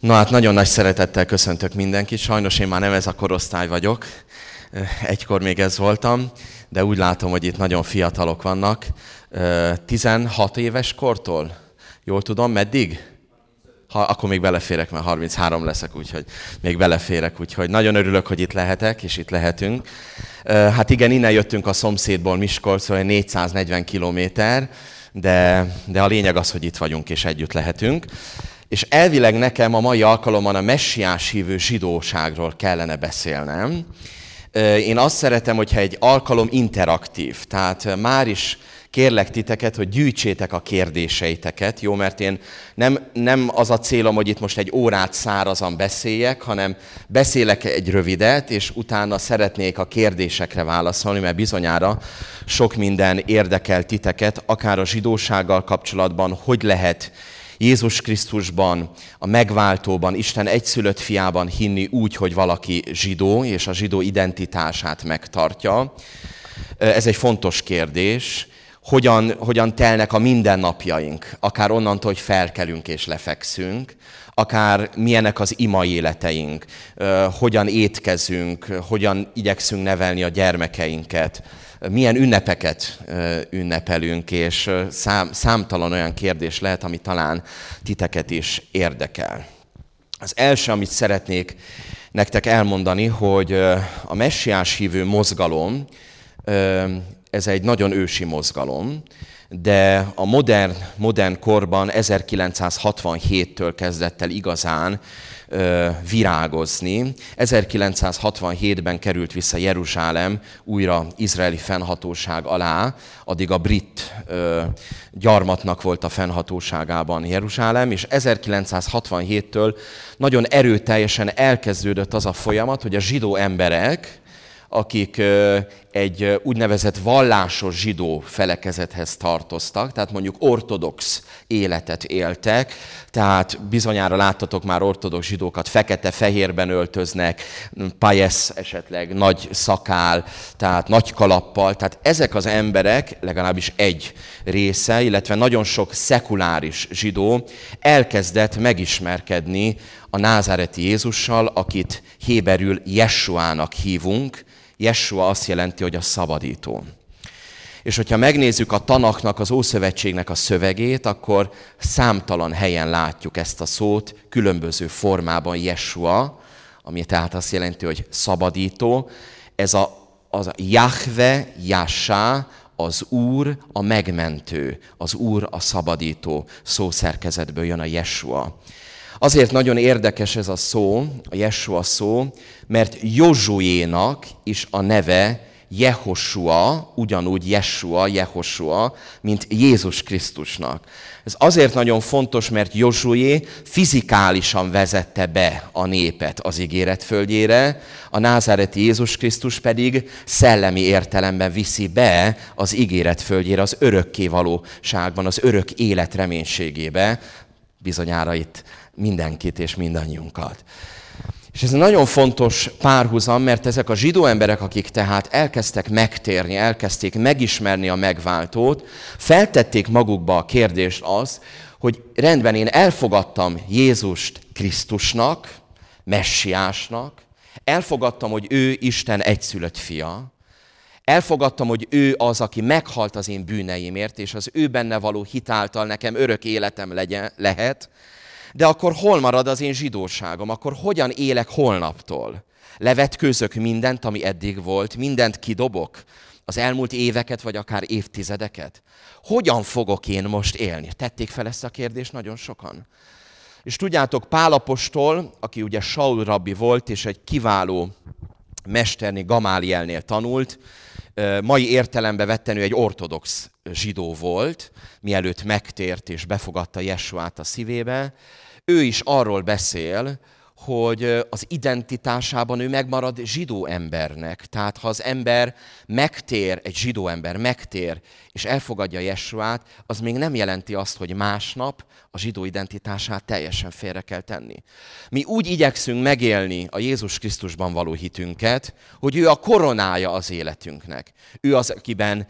Na hát nagyon nagy szeretettel köszöntök mindenkit. Sajnos én már nem ez a korosztály vagyok. Egykor még ez voltam, de úgy látom, hogy itt nagyon fiatalok vannak. 16 éves kortól? Jól tudom, meddig? Akkor még beleférek, mert 33 leszek, úgyhogy még beleférek. Úgyhogy nagyon örülök, hogy itt lehetek, és itt lehetünk. Hát igen, innen jöttünk a szomszédból, Miskolcról, 440 kilométer, de a lényeg az, hogy itt vagyunk, és együtt lehetünk. És elvileg nekem a mai alkalommal a messiás hívő zsidóságról kellene beszélnem. Én azt szeretem, hogyha egy alkalom interaktív, tehát már is kérlek titeket, hogy gyűjtsétek a kérdéseiteket, jó, mert én nem az a célom, hogy itt most egy órát szárazan beszéljek, hanem beszélek egy rövidet, és utána szeretnék a kérdésekre válaszolni, mert bizonyára sok minden érdekel titeket, akár a zsidósággal kapcsolatban, hogy lehet Jézus Krisztusban, a megváltóban, Isten egyszülött fiában hinni úgy, hogy valaki zsidó, és a zsidó identitását megtartja. Ez egy fontos kérdés. Hogyan telnek a mindennapjaink, akár onnantól, hogy felkelünk és lefekszünk, akár milyenek az ima életeink, hogyan étkezünk, hogyan igyekszünk nevelni a gyermekeinket, milyen ünnepeket ünnepelünk, és számtalan olyan kérdés lehet, ami talán titeket is érdekel. Az első, amit szeretnék nektek elmondani, hogy a messiás hívő mozgalom, ez egy nagyon ősi mozgalom, de a modern korban 1967-től kezdett el igazán virágozni. 1967-ben került vissza Jeruzsálem újra izraeli fennhatóság alá, addig a brit gyarmatnak volt a fennhatóságában Jeruzsálem, és 1967-től nagyon erőteljesen elkezdődött az a folyamat, hogy a zsidó emberek, akik egy úgynevezett vallásos zsidó felekezethez tartoztak, tehát mondjuk ortodox életet éltek, tehát bizonyára láttatok már ortodox zsidókat, fekete-fehérben öltöznek, pajesz esetleg, nagy szakál, tehát nagy kalappal, tehát ezek az emberek, legalábbis egy része, illetve nagyon sok szekuláris zsidó elkezdett megismerkedni a názáreti Jézussal, akit héberül Jessuának hívunk. Jessua azt jelenti, hogy a szabadító. És hogyha megnézzük a Tanaknak, az Ószövetségnek a szövegét, akkor számtalan helyen látjuk ezt a szót, különböző formában Jessua, ami tehát azt jelenti, hogy szabadító. Ez az Jahve, Jassá, az Úr, a megmentő, az Úr, a szabadító szószerkezetből jön a Jessua. Azért nagyon érdekes ez a szó, a Jessua szó, mert Józsuénak is a neve Jehoshua, ugyanúgy Jessua, Jehoshua, mint Jézus Krisztusnak. Ez azért nagyon fontos, mert Józsué fizikálisan vezette be a népet az ígéret földjére, a názáreti Jézus Krisztus pedig szellemi értelemben viszi be az ígéret földjére, az örökkévalóságban, az örök élet reménységébe, bizonyára itt mindenkit és mindannyiunkat. És ez nagyon fontos párhuzam, mert ezek a zsidó emberek, akik tehát elkezdtek megtérni, elkezdték megismerni a megváltót, feltették magukba a kérdést az, hogy rendben, én elfogadtam Jézust Krisztusnak, messiásnak, elfogadtam, hogy ő Isten egyszülött fia, elfogadtam, hogy ő az, aki meghalt az én bűneimért, és az ő benne való hitáltal nekem örök életem lehet, de akkor hol marad az én zsidóságom? Akkor hogyan élek holnaptól? Levetkőzök mindent, ami eddig volt, mindent kidobok? Az elmúlt éveket, vagy akár évtizedeket? Hogyan fogok én most élni? Tették fel ezt a kérdést nagyon sokan. És tudjátok, Pál apostol, aki ugye Saul rabbi volt, és egy kiváló mesterné Gamálielnél tanult, mai értelembe vetten ő egy ortodox zsidó volt, mielőtt megtért és befogadta Jessuát a szívébe. Ő is arról beszél, hogy az identitásában ő megmarad zsidó embernek. Tehát ha az ember megtér, egy zsidó ember megtér, és elfogadja Jessuát, az még nem jelenti azt, hogy másnap a zsidó identitását teljesen félre kell tenni. Mi úgy igyekszünk megélni a Jézus Krisztusban való hitünket, hogy ő a koronája az életünknek. Ő az, akiben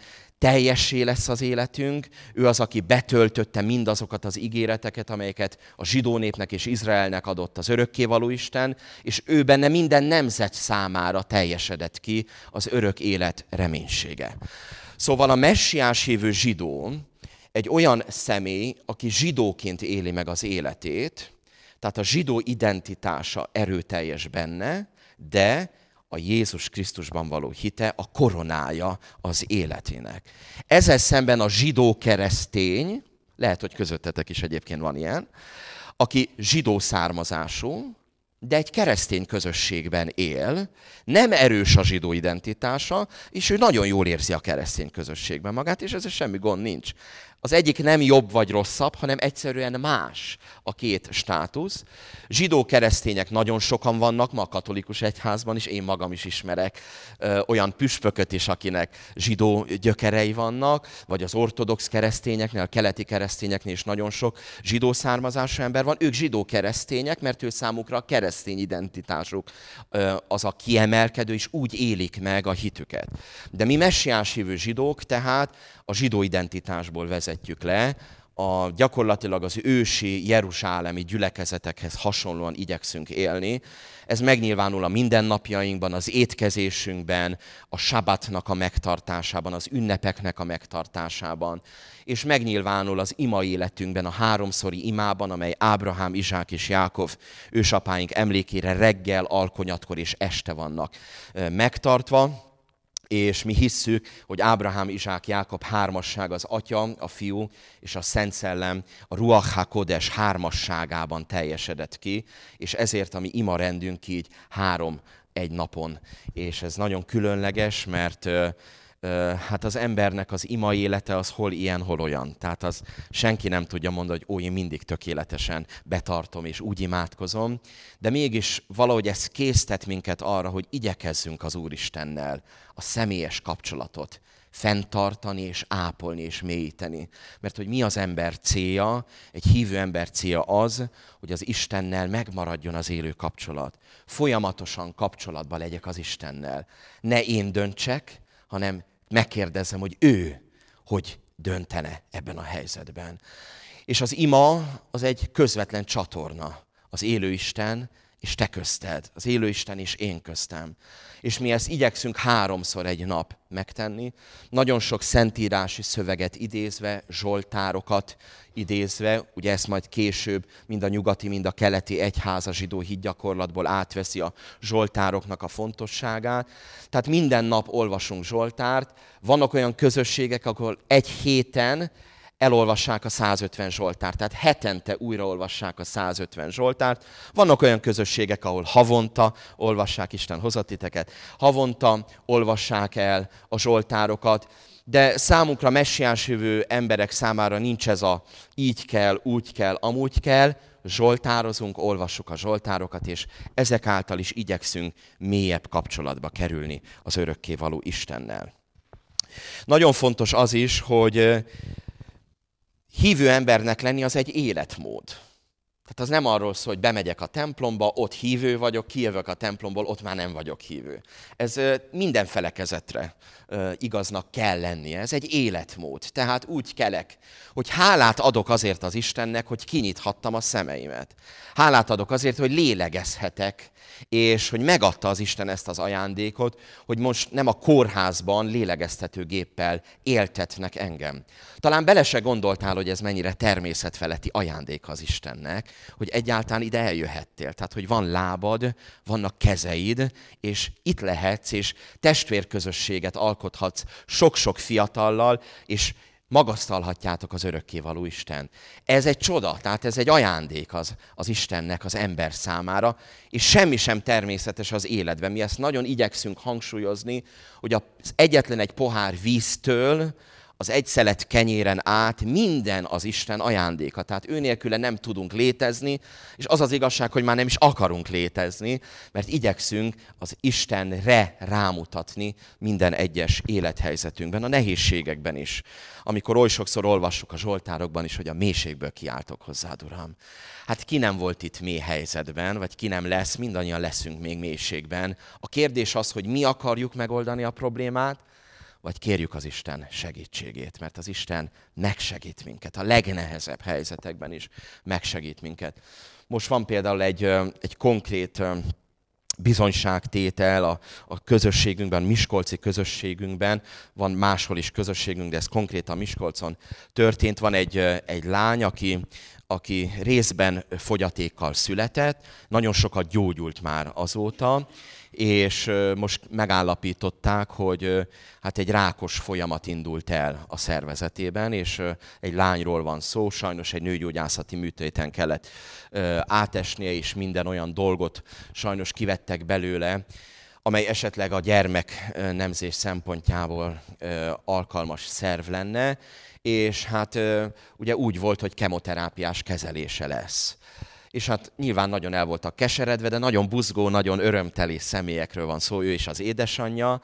teljessé lesz az életünk, ő az, aki betöltötte mindazokat az ígéreteket, amelyeket a zsidó népnek és Izraelnek adott az örökkévaló Isten, és ő benne minden nemzet számára teljesedett ki az örök élet reménysége. Szóval a messiás hívő zsidó egy olyan személy, aki zsidóként éli meg az életét, tehát a zsidó identitása erőteljes benne, de a Jézus Krisztusban való hite a koronája az életének. Ezzel szemben a zsidó keresztény, lehet, hogy közöttetek is egyébként van ilyen, aki zsidó származású, de egy keresztény közösségben él, nem erős a zsidó identitása, és ő nagyon jól érzi a keresztény közösségben magát, és ezzel semmi gond nincs. Az egyik nem jobb vagy rosszabb, hanem egyszerűen más a két státusz. Zsidó-keresztények nagyon sokan vannak ma a katolikus egyházban is, én magam is ismerek olyan püspököt is, akinek zsidó gyökerei vannak, vagy az ortodox keresztényeknél, a keleti keresztényeknél is nagyon sok zsidó származású ember van. Ők zsidó-keresztények, mert ő számukra a keresztény identitásuk az a kiemelkedő, és úgy élik meg a hitüket. De mi messiás hívő zsidók tehát a zsidó identitásból vezetjük le, gyakorlatilag az ősi jeruzsálemi gyülekezetekhez hasonlóan igyekszünk élni. Ez megnyilvánul a mindennapjainkban, az étkezésünkben, a sabatnak a megtartásában, az ünnepeknek a megtartásában, és megnyilvánul az ima életünkben, a háromszori imában, amely Ábrahám, Izsák és Jákov ősapáink emlékére reggel, alkonyatkor és este vannak megtartva. És mi hisszük, hogy Ábrahám, Izsák, Jákob hármasság az Atya, a Fiú és a Szent Szellem a Ruach HaKodes hármasságában teljesedett ki, és ezért a mi ima rendünk így 3 egy napon. És ez nagyon különleges, mert hát az embernek az ima élete az hol ilyen, hol olyan. Tehát az senki nem tudja mondani, hogy én mindig tökéletesen betartom és úgy imádkozom, de mégis valahogy ez késztet minket arra, hogy igyekezzünk az Úristennel a személyes kapcsolatot fenntartani és ápolni és mélyíteni. Mert hogy mi az ember célja, egy hívő ember célja az, hogy az Istennel megmaradjon az élő kapcsolat. Folyamatosan kapcsolatban legyek az Istennel. Ne én döntsek, hanem megkérdezem, hogy ő hogy döntene ebben a helyzetben. És az ima az egy közvetlen csatorna. Az élő Isten és te közted. Az élő Isten és én köztem. És mi ezt igyekszünk 3-szor egy nap megtenni. Nagyon sok szentírási szöveget idézve, zsoltárokat idézve, ugye ezt majd később mind a nyugati, mind a keleti egyház a zsidó hitgyakorlatból átveszi a zsoltároknak a fontosságát. Tehát minden nap olvasunk zsoltárt. Vannak olyan közösségek, ahol egy héten elolvassák a 150 zsoltárt, tehát hetente újraolvassák a 150 zsoltárt. Vannak olyan közösségek, ahol havonta olvassák, Isten hozott titeket, havonta olvassák el a zsoltárokat, de számunkra messiás jövő emberek számára nincs ez a így kell, úgy kell, amúgy kell, zsoltározunk, olvassuk a zsoltárokat, és ezek által is igyekszünk mélyebb kapcsolatba kerülni az örökkévaló Istennel. Nagyon fontos az is, hogy hívő embernek lenni az egy életmód. Tehát az nem arról szól, hogy bemegyek a templomba, ott hívő vagyok, kijövök a templomból, ott már nem vagyok hívő. Ez minden felekezetre igaznak kell lennie. Ez egy életmód. Tehát úgy kelek, hogy hálát adok azért az Istennek, hogy kinyithattam a szemeimet. Hálát adok azért, hogy lélegezhetek, és hogy megadta az Isten ezt az ajándékot, hogy most nem a kórházban lélegeztetőgéppel éltetnek engem. Talán bele se gondoltál, hogy ez mennyire természetfeletti ajándék az Istennek, hogy egyáltalán ide eljöhettél. Tehát, hogy van lábad, vannak kezeid, és itt lehetsz, és testvérközösséget alkothatsz sok-sok fiatallal, és magasztalhatjátok az örökkévaló Isten. Ez egy csoda, tehát ez egy ajándék az Istennek az ember számára, és semmi sem természetes az életben. Mi ezt nagyon igyekszünk hangsúlyozni, hogy az egyetlen egy pohár víztől, az egy szelet kenyéren át minden az Isten ajándéka. Tehát ő nélküle nem tudunk létezni, és az az igazság, hogy már nem is akarunk létezni, mert igyekszünk az Istenre rámutatni minden egyes élethelyzetünkben, a nehézségekben is. Amikor oly sokszor olvassuk a zsoltárokban is, hogy a mélységből kiáltok hozzád, Uram. Hát ki nem volt itt mély helyzetben, vagy ki nem lesz, mindannyian leszünk még mélységben. A kérdés az, hogy mi akarjuk megoldani a problémát, vagy kérjük az Isten segítségét, mert az Isten megsegít minket, a legnehezebb helyzetekben is megsegít minket. Most van például egy konkrét bizonyságtétel a közösségünkben, a miskolci közösségünkben, van máshol is közösségünk, de ez konkrétan Miskolcon történt. Van egy lány, aki részben fogyatékkal született, nagyon sokat gyógyult már azóta, és most megállapították, hogy hát egy rákos folyamat indult el a szervezetében, és egy lányról van szó, sajnos egy nőgyógyászati műtéten kellett átesnie, és minden olyan dolgot sajnos kivettek belőle, amely esetleg a gyermek nemzés szempontjából alkalmas szerv lenne, és hát ugye úgy volt, hogy kemoterápiás kezelése lesz. És hát nyilván nagyon el voltak keseredve, de nagyon buzgó, nagyon örömteli személyekről van szó, ő és az édesanyja,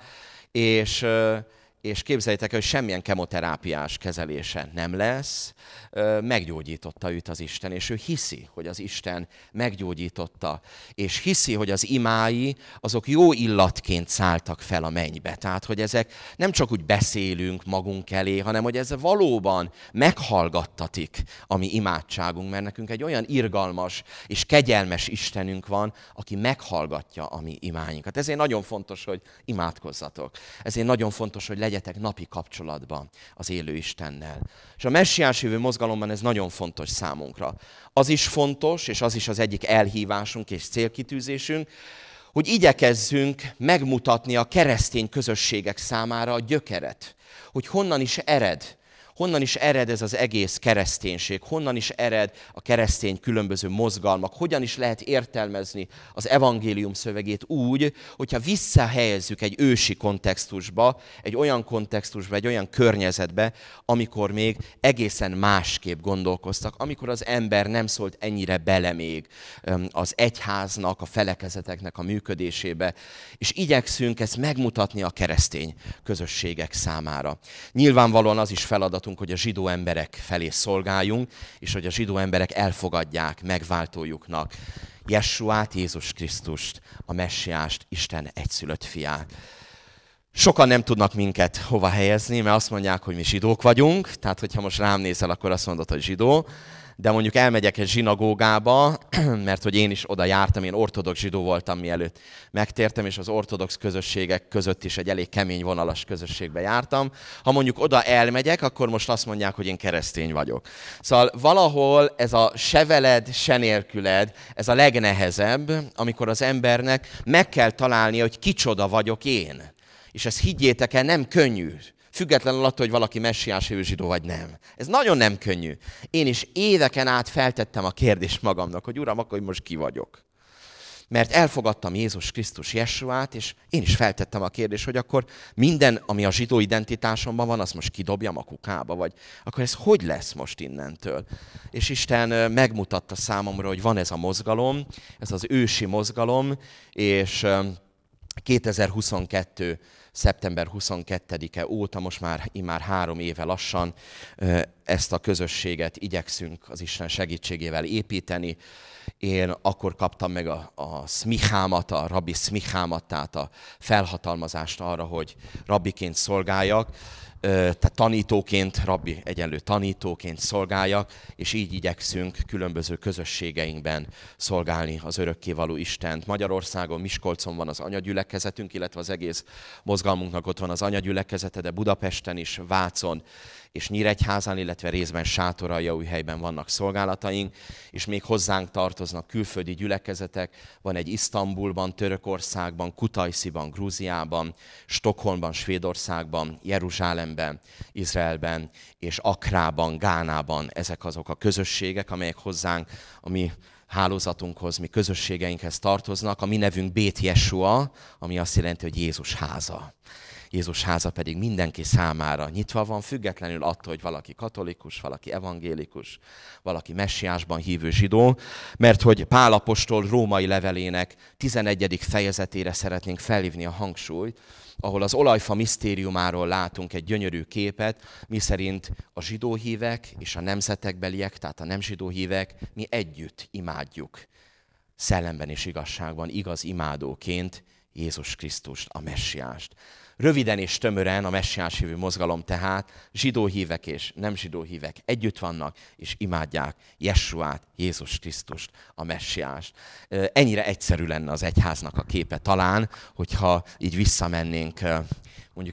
és képzeljétek, hogy semmilyen kemoterápiás kezelése nem lesz, meggyógyította őt az Isten, és ő hiszi, hogy az Isten meggyógyította, és hiszi, hogy az imái, azok jó illatként szálltak fel a mennybe. Tehát, hogy ezek nem csak úgy beszélünk magunk elé, hanem hogy ez valóban meghallgattatik a mi imádságunk, mert nekünk egy olyan irgalmas és kegyelmes Istenünk van, aki meghallgatja a mi imáinkat. Ezért nagyon fontos, hogy imádkozzatok. Ezért nagyon fontos, hogy legyetek napi kapcsolatban az élő Istennel. És a messiás jövő mozgalomban ez nagyon fontos számunkra. Az is fontos, és az is az egyik elhívásunk és célkitűzésünk, hogy igyekezzünk megmutatni a keresztény közösségek számára a gyökeret, hogy honnan is ered ez az egész kereszténység, honnan is ered a keresztény különböző mozgalmak, hogyan is lehet értelmezni az evangélium szövegét úgy, hogyha visszahelyezzük egy ősi kontextusba, egy olyan kontextusba, egy olyan környezetbe, amikor még egészen másképp gondolkoztak, amikor az ember nem szólt ennyire bele még az egyháznak, a felekezeteknek a működésébe, és igyekszünk ezt megmutatni a keresztény közösségek számára. Nyilvánvalóan az is feladatunk, hogy a zsidó emberek felé szolgáljunk, és hogy a zsidó emberek elfogadják megváltójuknak Jessuát, Jézus Krisztust, a messiást, Isten egyszülött fiát. Sokan nem tudnak minket hova helyezni, mert azt mondják, hogy mi zsidók vagyunk, tehát hogyha most rám nézel, akkor azt mondod, hogy zsidó, de mondjuk elmegyek egy zsinagógába, mert hogy én is oda jártam, én ortodox zsidó voltam, mielőtt megtértem, és az ortodox közösségek között is egy elég kemény vonalas közösségbe jártam. Ha mondjuk oda elmegyek, akkor most azt mondják, hogy én keresztény vagyok. Szóval valahol ez a se veled, se nélküled, ez a legnehezebb, amikor az embernek meg kell találnia, hogy kicsoda vagyok én. És ezt higgyétek el, nem könnyű. Függetlenül attól, hogy valaki messiás jövő zsidó vagy nem. Ez nagyon nem könnyű. Én is éveken át feltettem a kérdést magamnak, hogy Uram, akkor most ki vagyok. Mert elfogadtam Jézus Krisztus Jessuát, és én is feltettem a kérdést, hogy akkor minden, ami a zsidó identitásomban van, azt most kidobjam a kukába, vagy akkor ez hogy lesz most innentől? És Isten megmutatta számomra, hogy van ez a mozgalom, ez az ősi mozgalom, és 2022. szeptember 22-e óta, most már immár 3 éve lassan ezt a közösséget igyekszünk az Isten segítségével építeni. Én akkor kaptam meg a szmichámat, a rabbi szmichámat, tehát a felhatalmazást arra, hogy rabbiként szolgáljak, tehát tanítóként, rabbi egyenlő tanítóként szolgáljak, és így igyekszünk különböző közösségeinkben szolgálni az örökkévaló Istent. Magyarországon, Miskolcon van az anyagyülekezetünk, illetve az egész mozgalmunknak ott van az anyagyülekezete, de Budapesten is, Vácon és Nyíregyházán, illetve részben Sátoraljaújhelyben vannak szolgálataink, és még hozzánk tartoznak külföldi gyülekezetek, van egy Isztambulban, Törökországban, Kutaisiban, Grúziában, Stockholmban, Svédországban, Jeruzsálemben, Izraelben és Akrában, Gánában. Ezek azok a közösségek, amelyek hozzánk, a mi hálózatunkhoz, mi közösségeinkhez tartoznak. A mi nevünk Bét Jesua, ami azt jelenti, hogy Jézus háza. Jézus háza pedig mindenki számára nyitva van, függetlenül attól, hogy valaki katolikus, valaki evangélikus, valaki messiásban hívő zsidó, mert hogy Pál apostol római levelének 11. fejezetére szeretnénk felhívni a hangsúlyt, ahol az olajfa misztériumáról látunk egy gyönyörű képet, miszerint a zsidó hívek és a nemzetekbeliek, tehát a nem zsidó hívek, mi együtt imádjuk, szellemben és igazságban, igaz imádóként Jézus Krisztust, a messiást. Röviden és tömören a messiás hívő mozgalom tehát zsidó hívek és nem zsidó hívek együtt vannak, és imádják Jessuát, Jézus Krisztust, a messiást. Ennyire egyszerű lenne az egyháznak a képe talán, hogyha így visszamennénk mondjuk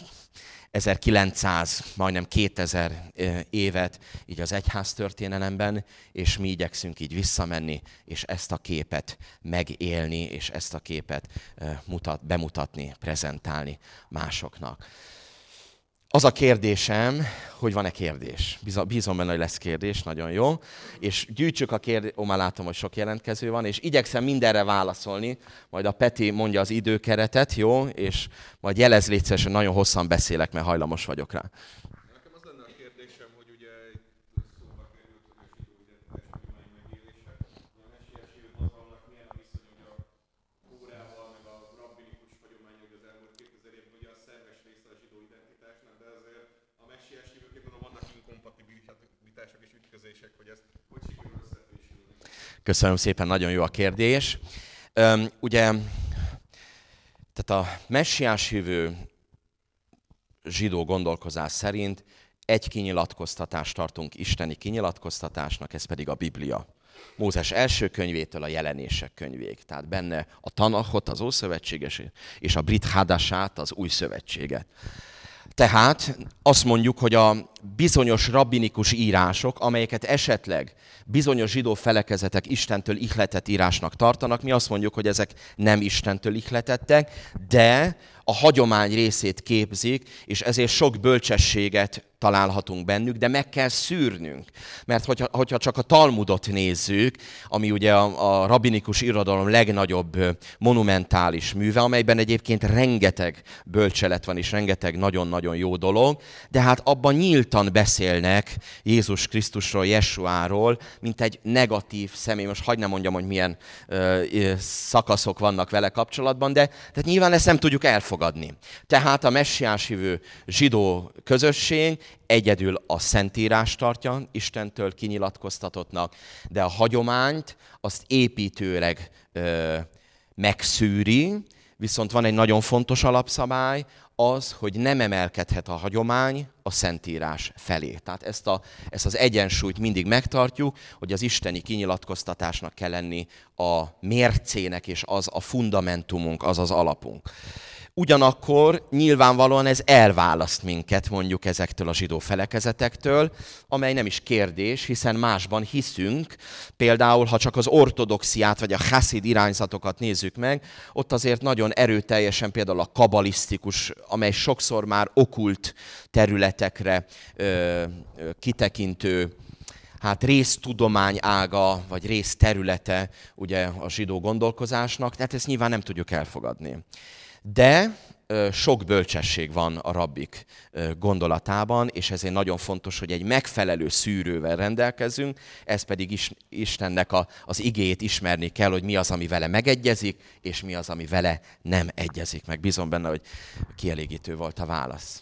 1900, majdnem 2000 évet így az egyház történelemben, és mi igyekszünk így visszamenni, és ezt a képet megélni, és ezt a képet bemutatni, prezentálni másoknak. Az a kérdésem, hogy van-e kérdés? Bízom benne, hogy lesz kérdés, nagyon jó. És gyűjtsük a kérdést, már látom, hogy sok jelentkező van, és igyekszem mindenre válaszolni, majd a Peti mondja az időkeretet, jó? És majd jelez légy szíves, hogy nagyon hosszan beszélek, mert hajlamos vagyok rá. Nekem az lenne a kérdésem, hogy ugye szóba került, hogy a zsidó identitás tudomány megélése, a messiás hívő mozgalomnak milyen a viszony, hogy a Tórával, meg a rabbinikus hagyomány, hogy az elmúlt 2000 évben ugye a szerves része a zsidó identitásnak, de azért a messiás hívők gondolom vannak inkompatibilitások és ütközések, hogy ezt hogy sikerül összefésülni. Köszönöm szépen, nagyon jó a kérdés. Ugye, tehát a messiás hívő zsidó gondolkozás szerint egy kinyilatkoztatást tartunk isteni kinyilatkoztatásnak, ez pedig a Biblia. Mózes első könyvétől a Jelenések könyvéig. Tehát benne a Tanachot, az Ószövetséges, és a Brit Hadasát, az Új Szövetséget. Tehát azt mondjuk, hogy a bizonyos rabbinikus írások, amelyeket esetleg bizonyos zsidó felekezetek Istentől ihletett írásnak tartanak, mi azt mondjuk, hogy ezek nem Istentől ihletettek, de a hagyomány részét képzik, és ezért sok bölcsességet találhatunk bennük, de meg kell szűrnünk. Mert hogyha csak a Talmudot nézzük, ami ugye a rabbinikus irodalom legnagyobb monumentális műve, amelyben egyébként rengeteg bölcselet van, és rengeteg nagyon-nagyon jó dolog, de hát abban nyíltan beszélnek Jézus Krisztusról, Jessuáról, mint egy negatív személy. Most hagyd ne mondjam, hogy milyen szakaszok vannak vele kapcsolatban, de tehát nyilván ezt nem tudjuk elfogadni. Tehát a messiás hívő zsidó közösség egyedül a Szentírást tartja Istentől kinyilatkoztatottnak, de a hagyományt azt építőleg megszűri, viszont van egy nagyon fontos alapszabály, az, hogy nem emelkedhet a hagyomány a Szentírás felé. Tehát ezt az egyensúlyt mindig megtartjuk, hogy az isteni kinyilatkoztatásnak kell lenni a mércének, és az a fundamentumunk, az az alapunk. Ugyanakkor nyilvánvalóan ez elválaszt minket mondjuk ezektől a zsidó felekezetektől, amely nem is kérdés, hiszen másban hiszünk. Például, ha csak az ortodoxiát vagy a haszid irányzatokat nézzük meg, ott azért nagyon erőteljesen például a kabalisztikus, amely sokszor már okkult területekre kitekintő, hát résztudomány ága, vagy részterülete ugye a zsidó gondolkozásnak, tehát ezt nyilván nem tudjuk elfogadni. De sok bölcsesség van a rabbik gondolatában, és ezért nagyon fontos, hogy egy megfelelő szűrővel rendelkezzünk, ez pedig Istennek az igéjét ismerni kell, hogy mi az, ami vele megegyezik, és mi az, ami vele nem egyezik meg. Bízom benne, hogy kielégítő volt a válasz.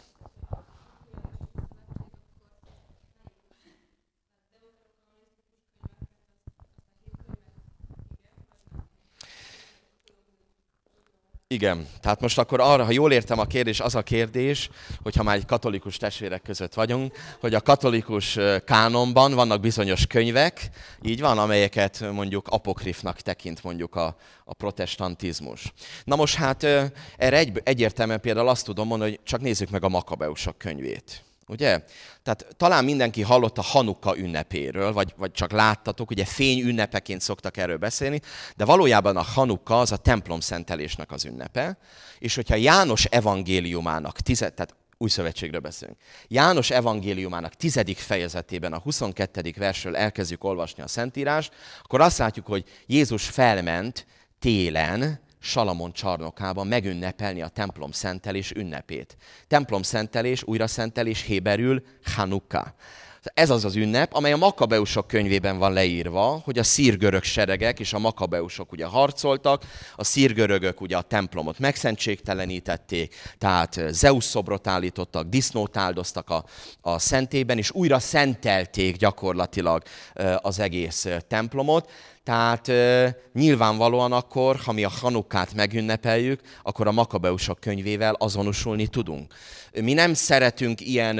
Igen, tehát most akkor arra, ha jól értem a kérdés, az a kérdés, hogyha már egy katolikus testvérek között vagyunk, hogy a katolikus kánonban vannak bizonyos könyvek, így van, amelyeket mondjuk apokrifnak tekint mondjuk a protestantizmus. Na most hát erre egyértelműen például azt tudom mondani, hogy csak nézzük meg a Makabeusok könyvét. Ugye? Tehát talán mindenki hallott a Hanukka ünnepéről, vagy csak láttatok, ugye fény ünnepeként szoktak erről beszélni, de valójában a Hanukka az a templomszentelésnek az ünnepe, és hogyha János evangéliumának, tehát Új Szövetségről beszélünk, János evangéliumának 10. fejezetében a 22. versről elkezdjük olvasni a Szentírást, akkor azt látjuk, hogy Jézus felment télen, Salamon csarnokában megünnepelni a templomszentelés ünnepét. Templomszentelés, újraszentelés héberül Hanukka. Ez az az ünnep, amely a Makabeusok könyvében van leírva, hogy a szír-görög seregek és a Makabeusok ugye harcoltak, a szír-görögök ugye a templomot megszentségtelenítették, tehát Zeus szobrot állítottak, disznót áldoztak a szentében, és újra szentelték gyakorlatilag az egész templomot. Tehát nyilvánvalóan akkor, ha mi a Hanukkát megünnepeljük, akkor a Makabeusok könyvével azonosulni tudunk. Mi nem szeretünk ilyen,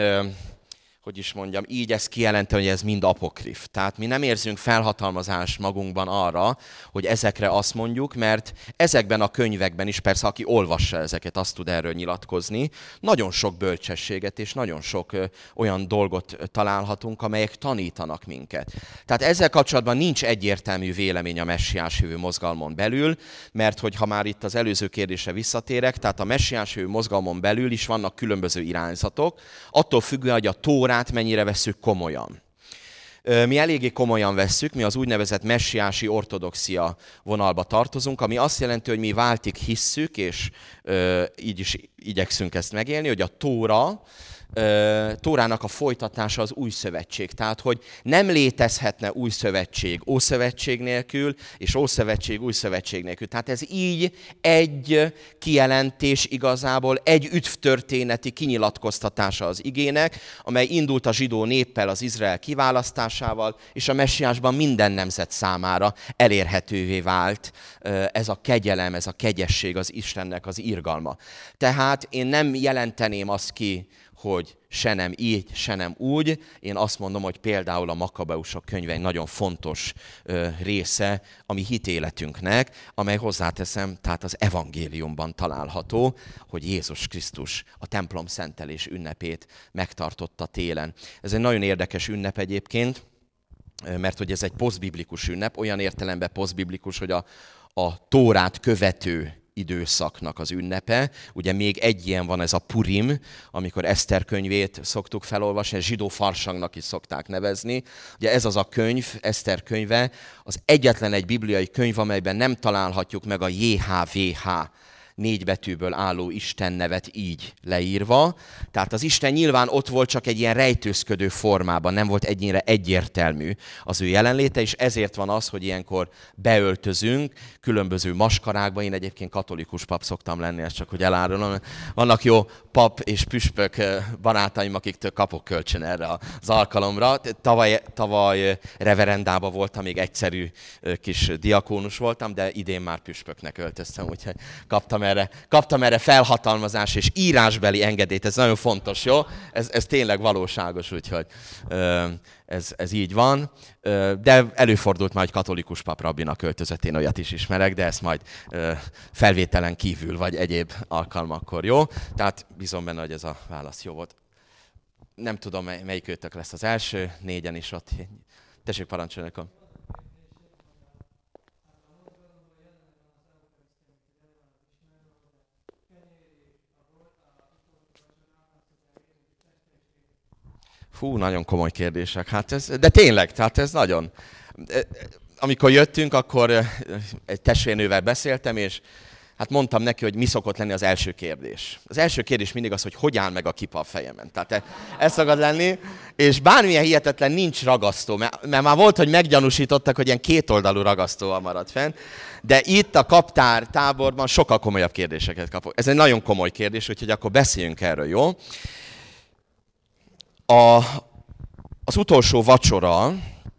így ezt kijelenteni, hogy ez mind apokrif. Tehát mi nem érzünk felhatalmazást magunkban arra, hogy ezekre azt mondjuk, mert ezekben a könyvekben is, persze aki olvassa ezeket, azt tud erről nyilatkozni, nagyon sok bölcsességet és nagyon sok olyan dolgot találhatunk, amelyek tanítanak minket. Tehát ezzel kapcsolatban nincs egyértelmű vélemény a messiás hívő mozgalmon belül, mert hogyha már itt az előző kérdésre visszatérek, tehát a messiás hívő mozgalmon belül is vannak különböző irányzatok, attól függően, hogy a Tórát mennyire vesszük komolyan. Mi eléggé komolyan vesszük, mi az úgynevezett messiási ortodoxia vonalba tartozunk, ami azt jelenti, hogy mi váltig hisszük, és így is igyekszünk ezt megélni, hogy a Tórának a folytatása az új szövetség. Tehát, hogy nem létezhetne új szövetség ószövetség nélkül, és ószövetség új szövetség nélkül. Tehát ez így egy kijelentés igazából, egy üdvtörténeti kinyilatkoztatása az igének, amely indult a zsidó néppel, az Izrael kiválasztásával, és a messiásban minden nemzet számára elérhetővé vált ez a kegyelem, ez a kegyesség, az Istennek az irgalma. Tehát én nem jelenteném azt ki, hogy se nem így, se nem úgy. Én azt mondom, hogy például a Makabeusok könyve egy nagyon fontos része a mi hitéletünknek, amely hozzáteszem, tehát az evangéliumban található, hogy Jézus Krisztus a templom szentelés ünnepét megtartotta télen. Ez egy nagyon érdekes ünnep egyébként, mert hogy ez egy posztbiblikus ünnep, olyan értelemben posztbiblikus, hogy a Tórát követő időszaknak az ünnepe. Ugye még egy ilyen van, ez a Purim, amikor Eszter könyvét szoktuk felolvasni, zsidó farsangnak is szokták nevezni. Ugye ez az a könyv, Eszter könyve, az egyetlen egy bibliai könyv, amelyben nem találhatjuk meg a JHVH 4 betűből álló Isten nevet így leírva. Tehát az Isten nyilván ott volt, csak egy ilyen rejtőzködő formában, nem volt ennyire egyértelmű az ő jelenléte, és ezért van az, hogy ilyenkor beöltözünk különböző maskarákba. Én egyébként katolikus pap szoktam lenni, ezt csak hogy elárulom. Vannak jó pap és püspök barátaim, akiktől kapok kölcsön erre az alkalomra. Tavaly reverendában voltam, még egyszerű kis diakónus voltam, de idén már püspöknek öltöztem, úgyhogy kaptam erre felhatalmazás és írásbeli engedélyt, ez nagyon fontos, jó? Ez tényleg valóságos, úgyhogy ez így van. De előfordult már, hogy katolikus pap rabbinak költözött, én olyat is ismerek, de ezt majd felvételen kívül, vagy egyéb alkalmakkor, jó? Tehát bízom benne, hogy ez a válasz jó volt. Nem tudom, melyik őtök lesz az első, 4-en is ott. Tessék, parancsoljanak. Fú, nagyon komoly kérdések. De tényleg, tehát ez nagyon. Amikor jöttünk, akkor egy testvérnővel beszéltem, és hát mondtam neki, hogy mi szokott lenni az első kérdés. Az első kérdés mindig az, hogy áll meg a kipa a fejemen. Tehát ez szokott lenni, és bármilyen hihetetlen nincs ragasztó, mert már volt, hogy meggyanúsítottak, hogy ilyen kétoldalú ragasztóval maradt fenn, de itt a kaptár táborban sokkal komolyabb kérdéseket kapok. Ez egy nagyon komoly kérdés, úgyhogy akkor beszéljünk erről, jó? Az utolsó vacsora,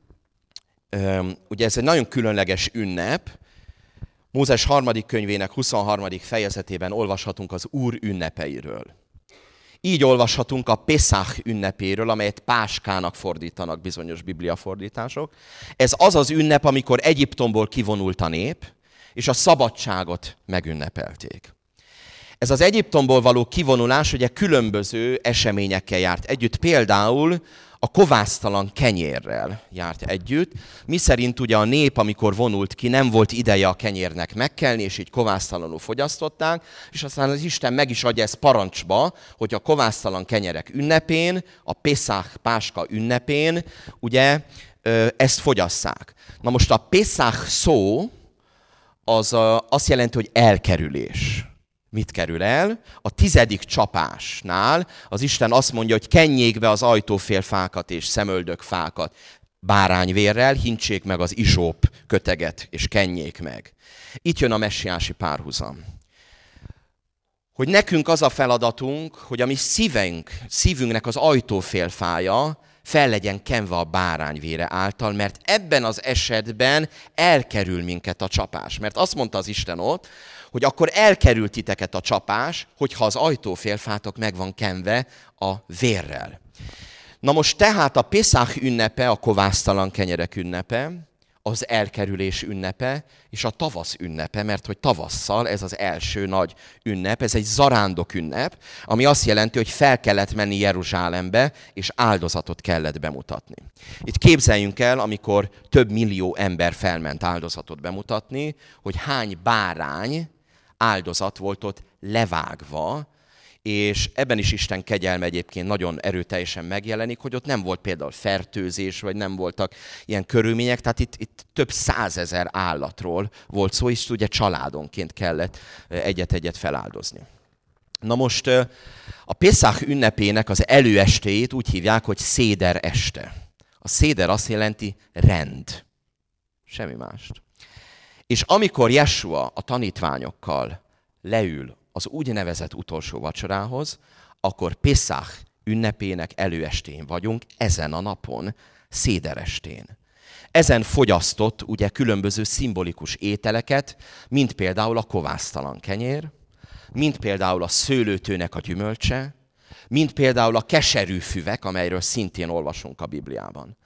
ugye ez egy nagyon különleges ünnep. Mózes 3. könyvének 23. fejezetében olvashatunk az Úr ünnepeiről. Így olvashatunk a Pesach ünnepéről, amelyet Páskának fordítanak bizonyos bibliafordítások. Ez az az ünnep, amikor Egyiptomból kivonult a nép, és a szabadságot megünnepelték. Ez az Egyiptomból való kivonulás ugye különböző eseményekkel járt együtt, például a kovásztalan kenyérrel járt együtt, miszerint ugye a nép, amikor vonult ki, nem volt ideje a kenyérnek megkelni, és így kovásztalanul fogyasztották, és aztán az Isten meg is adja ezt parancsba, hogy a kovásztalan kenyerek ünnepén, a Pesach, Páska ünnepén, ugye ezt fogyasszák. Na most a Pesach szó, az azt jelenti, hogy elkerülés. Mit kerül el? A 10. csapásnál az Isten azt mondja, hogy kenjék be az ajtófélfákat és szemöldökfákat bárányvérrel, hintsék meg az izsóp köteget, és kenjék meg. Itt jön a messiási párhuzam. Hogy nekünk az a feladatunk, hogy a mi szívünknek az ajtófélfája fel legyen kenve a bárányvére által, mert ebben az esetben elkerül minket a csapás. Mert azt mondta az Isten ott, hogy akkor elkerül titeket a csapás, hogyha az ajtófélfátok meg van kenve a vérrel. Na most tehát a Pészach ünnepe, a kovásztalan kenyerek ünnepe, az elkerülés ünnepe, és a tavasz ünnepe, mert hogy tavasszal ez az első nagy ünnep, ez egy zarándok ünnep, ami azt jelenti, hogy fel kellett menni Jeruzsálembe, és áldozatot kellett bemutatni. Itt képzeljünk el, amikor több millió ember felment áldozatot bemutatni, hogy hány bárány áldozat volt ott levágva, és ebben is Isten kegyelme egyébként nagyon erőteljesen megjelenik, hogy ott nem volt például fertőzés, vagy nem voltak ilyen körülmények, tehát itt több 100 000 állatról volt szó, és ugye családonként kellett egyet-egyet feláldozni. Na most a Pészach ünnepének az előestéjét úgy hívják, hogy széder este. A széder azt jelenti rend. Semmi mást. És amikor Jesua a tanítványokkal leül az úgynevezett utolsó vacsorához, akkor Pészach ünnepének előestén vagyunk, ezen a napon, széderestén. Ezen fogyasztott ugye különböző szimbolikus ételeket, mint például a kovásztalan kenyér, mint például a szőlőtőnek a gyümölcse, mint például a keserű füvek, amelyről szintén olvasunk a Bibliában.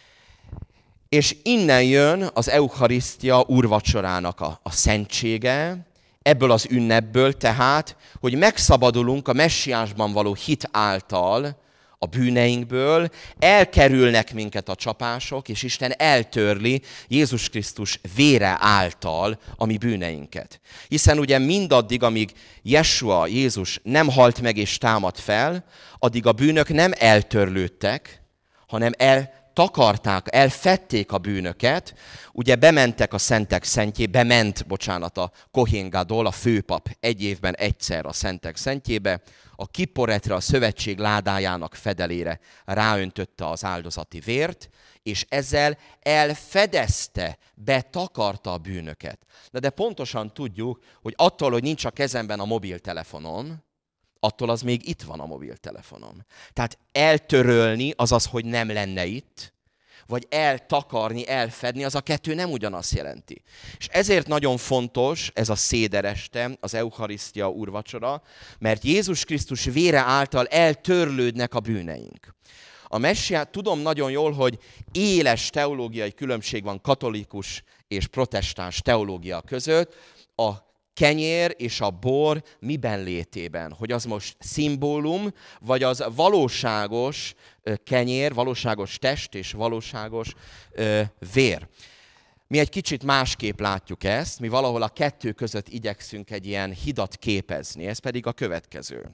És innen jön az eucharisztia úrvacsorának a szentsége, ebből az ünnepből tehát, hogy megszabadulunk a messiásban való hit által a bűneinkből, elkerülnek minket a csapások, és Isten eltörli Jézus Krisztus vére által a mi bűneinket. Hiszen ugye mindaddig, amíg Jesua, Jézus nem halt meg és támad fel, addig a bűnök nem eltörlődtek, hanem eltakarták, elfedték a bűnöket, ugye bementek a szentek szentjébe, a Kohén Gadol, a főpap egy évben egyszer a szentek szentjébe, a kipporetre, a szövetség ládájának fedelére ráöntötte az áldozati vért, és ezzel elfedezte, betakarta a bűnöket. De pontosan tudjuk, hogy attól, hogy nincs a kezemben a mobiltelefonom, attól az még itt van a mobiltelefonom. Tehát eltörölni, azaz, hogy nem lenne itt, vagy eltakarni, elfedni, az a kettő nem ugyanazt jelenti. És ezért nagyon fontos ez a szédereste, az eucharisztia úrvacsora, mert Jézus Krisztus vére által eltörlődnek a bűneink. A messiás, tudom nagyon jól, hogy éles teológiai különbség van katolikus és protestáns teológia között, a kenyér és a bor miben létében? Hogy az most szimbólum, vagy az valóságos kenyér, valóságos test és valóságos vér. Mi egy kicsit másképp látjuk ezt, mi valahol a kettő között igyekszünk egy ilyen hidat képezni, ez pedig a következő.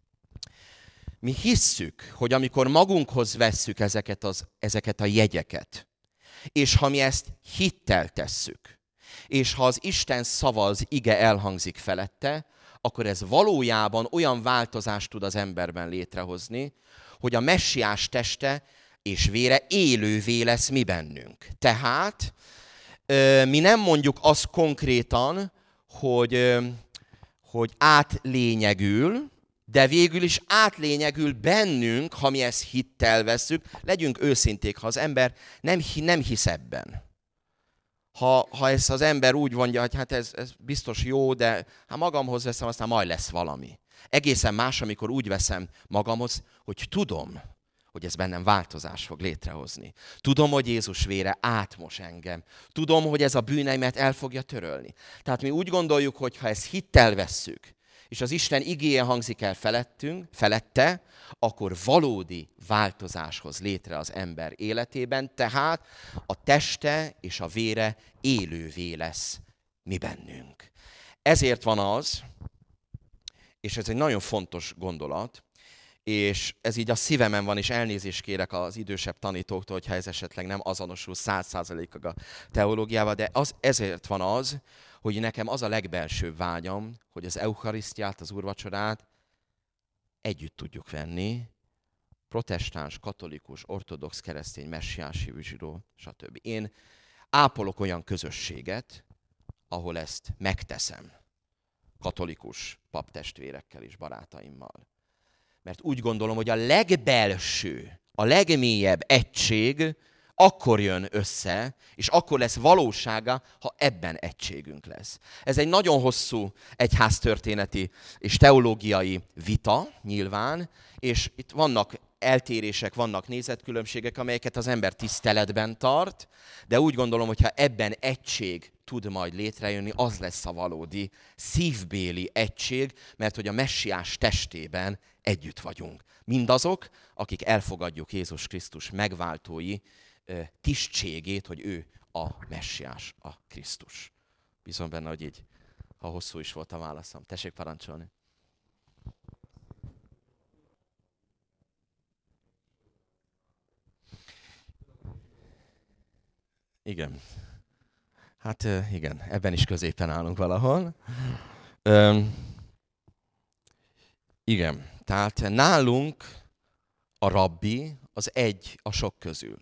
Mi hisszük, hogy amikor magunkhoz vesszük ezeket a jegyeket, és ha mi ezt hittel tesszük, és ha az Isten szava, az ige elhangzik felette, akkor ez valójában olyan változást tud az emberben létrehozni, hogy a messiás teste és vére élővé lesz mi bennünk. Tehát mi nem mondjuk azt konkrétan, hogy átlényegül, de végül is átlényegül bennünk, ha mi ezt hittel vesszük. Legyünk őszinték, ha az ember nem hisz ebben. Ha ezt az ember úgy mondja, hogy hát ez biztos jó, de hát magamhoz veszem, aztán majd lesz valami. Egészen más, amikor úgy veszem magamhoz, hogy tudom, hogy ez bennem változás fog létrehozni. Tudom, hogy Jézus vére átmos engem. Tudom, hogy ez a bűneimet el fogja törölni. Tehát mi úgy gondoljuk, hogy ha ezt hittel vesszük, és az Isten igéje hangzik el felette, akkor valódi változás hoz létre az ember életében, tehát a teste és a vére élővé lesz mi bennünk. Ezért van az, és ez egy nagyon fontos gondolat, és ez így a szívemen van, és elnézést kérek az idősebb tanítóktól, hogyha ez esetleg nem azonosul 100%-ig a teológiával, de ezért van az, hogy nekem az a legbelsőbb vágyam, hogy az eucharisztiát, az úrvacsorát együtt tudjuk venni, protestáns, katolikus, ortodox, keresztény, messiás hívő zsidó, stb. Én ápolok olyan közösséget, ahol ezt megteszem, katolikus paptestvérekkel és barátaimmal. Mert úgy gondolom, hogy a legbelső, a legmélyebb egység akkor jön össze, és akkor lesz valósága, ha ebben egységünk lesz. Ez egy nagyon hosszú egyháztörténeti és teológiai vita nyilván, és itt vannak eltérések, vannak nézetkülönbségek, amelyeket az ember tiszteletben tart, de úgy gondolom, hogy ha ebben egység tud majd létrejönni, az lesz a valódi szívbéli egység, mert hogy a messiás testében együtt vagyunk. Mindazok, akik elfogadjuk Jézus Krisztus megváltói tisztségét, hogy ő a messiás, a Krisztus. Bízom benne, hogy így, ha hosszú is volt a válaszom. Tessék parancsolni. Igen. Hát igen, ebben is középen állunk valahol. Igen, tehát nálunk a rabbi az egy a sok közül.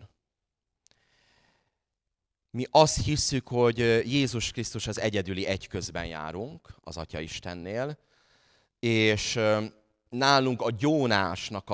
Mi azt hisszük, hogy Jézus Krisztus az egyedüli egy közben járunk, az Atya Istennél, és nálunk a gyónásnak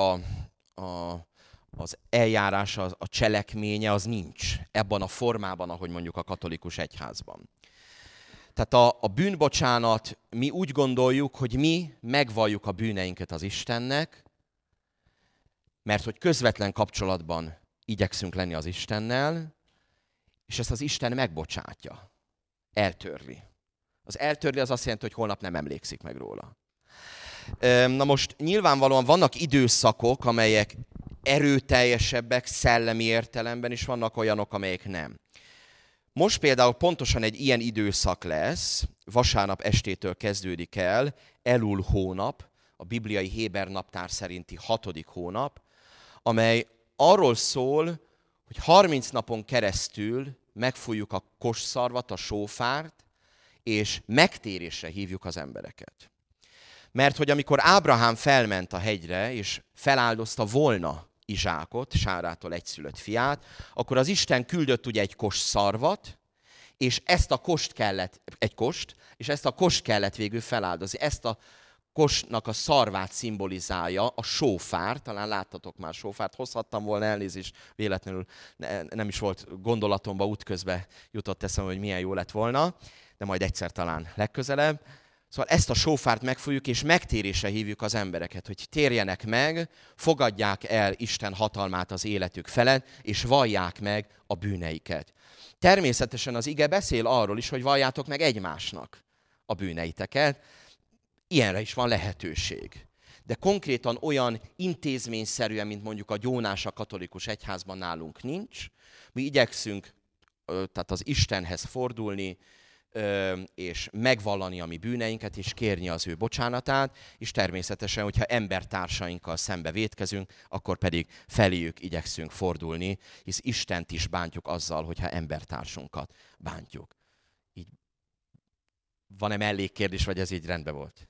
az eljárása, a cselekménye az nincs ebben a formában, ahogy mondjuk a katolikus egyházban. Tehát a bűnbocsánat, mi úgy gondoljuk, hogy mi megvalljuk a bűneinket az Istennek, mert hogy közvetlen kapcsolatban igyekszünk lenni az Istennel, és ezt az Isten megbocsátja, eltörli. Az eltörli az azt jelenti, hogy holnap nem emlékszik meg róla. Na most nyilvánvalóan vannak időszakok, amelyek erőteljesebbek szellemi értelemben, és vannak olyanok, amelyek nem. Most például pontosan egy ilyen időszak lesz, vasárnap estétől kezdődik el, Elul hónap, a bibliai Héber naptár szerinti 6. hónap, amely arról szól, hogy 30 napon keresztül megfújjuk a kosszarvat, a sófárt, és megtérésre hívjuk az embereket. Mert hogy amikor Ábrahám felment a hegyre, és feláldozta volna Izsákot, Sárától egyszülött fiát, akkor az Isten küldött ugye egy kosszarvat, és ezt a kost kellett végül feláldozni. Ezt a kosnak a szarvát szimbolizálja a sófár, talán láttatok már sófárt, hozhattam volna elnézést, véletlenül nem is volt gondolatomba, útközben jutott eszembe, hogy milyen jó lett volna, de majd egyszer talán legközelebb. Szóval ezt a sófárt megfújjuk, és megtérésre hívjuk az embereket, hogy térjenek meg, fogadják el Isten hatalmát az életük felett, és vallják meg a bűneiket. Természetesen az ige beszél arról is, hogy valljátok meg egymásnak a bűneiteket. Ilyenre is van lehetőség. De konkrétan olyan intézményszerűen, mint mondjuk a gyónás a katolikus egyházban nálunk nincs. Mi igyekszünk tehát az Istenhez fordulni, és megvallani a mi bűneinket, és kérni az ő bocsánatát, és természetesen, hogyha embertársainkkal szembe vétkezünk, akkor pedig feléjük igyekszünk fordulni, hisz Istent is bántjuk azzal, hogyha embertársunkat bántjuk. Így van-e mellékkérdés, vagy ez így rendben volt?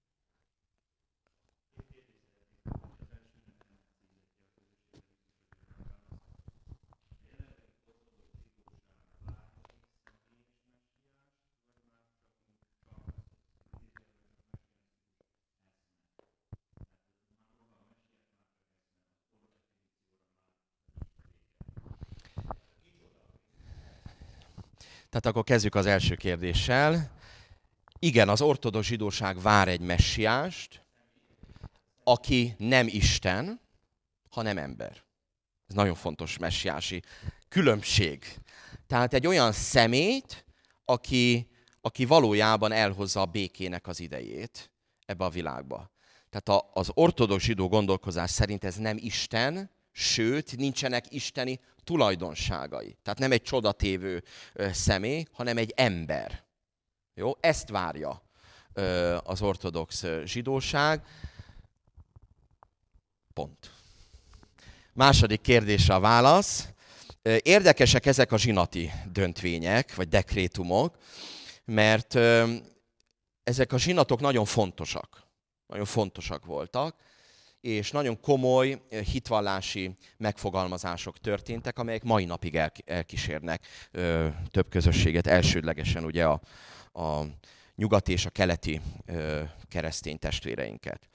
Tehát akkor kezdjük az első kérdéssel. Igen, az ortodox zsidóság vár egy messiást, aki nem Isten, hanem ember. Ez nagyon fontos messiási különbség. Tehát egy olyan személyt, aki valójában elhozza a békének az idejét ebbe a világba. Tehát az ortodox zsidó gondolkozás szerint ez nem Isten, sőt, nincsenek isteni tulajdonságai. Tehát nem egy csodatévő személy, hanem egy ember. Jó? Ezt várja az ortodox zsidóság. Pont. Második kérdésre a válasz. Érdekesek ezek a zsinati döntvények, vagy dekrétumok, mert ezek a zsinatok nagyon fontosak. Nagyon fontosak voltak, és nagyon komoly hitvallási megfogalmazások történtek, amelyek mai napig elkísérnek több közösséget, elsődlegesen ugye a nyugati és a keleti keresztény testvéreinket.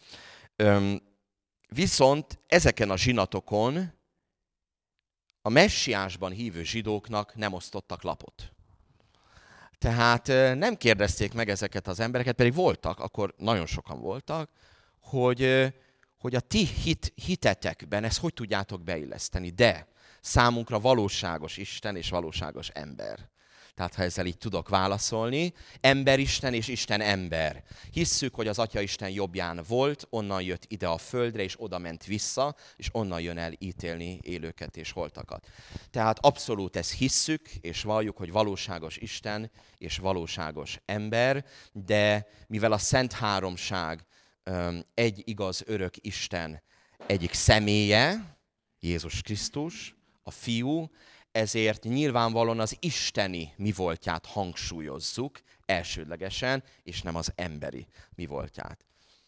Viszont ezeken a zsinatokon a messiásban hívő zsidóknak nem osztottak lapot. Tehát nem kérdezték meg ezeket az embereket, pedig voltak, akkor nagyon sokan voltak, hogy a ti hitetekben ezt hogy tudjátok beilleszteni, de számunkra valóságos Isten és valóságos ember. Tehát ha ezzel így tudok válaszolni, Emberisten és Isten ember. Hisszük, hogy az Atya Isten jobbján volt, onnan jött ide a földre, és oda ment vissza, és onnan jön el ítélni élőket és holtakat. Tehát abszolút ezt hisszük, és valljuk, hogy valóságos Isten és valóságos ember, de mivel a Szent Háromság egy igaz örök Isten egyik személye, Jézus Krisztus, a Fiú, ezért nyilvánvalóan az isteni mi voltját hangsúlyozzuk elsődlegesen, és nem az emberi mi voltját.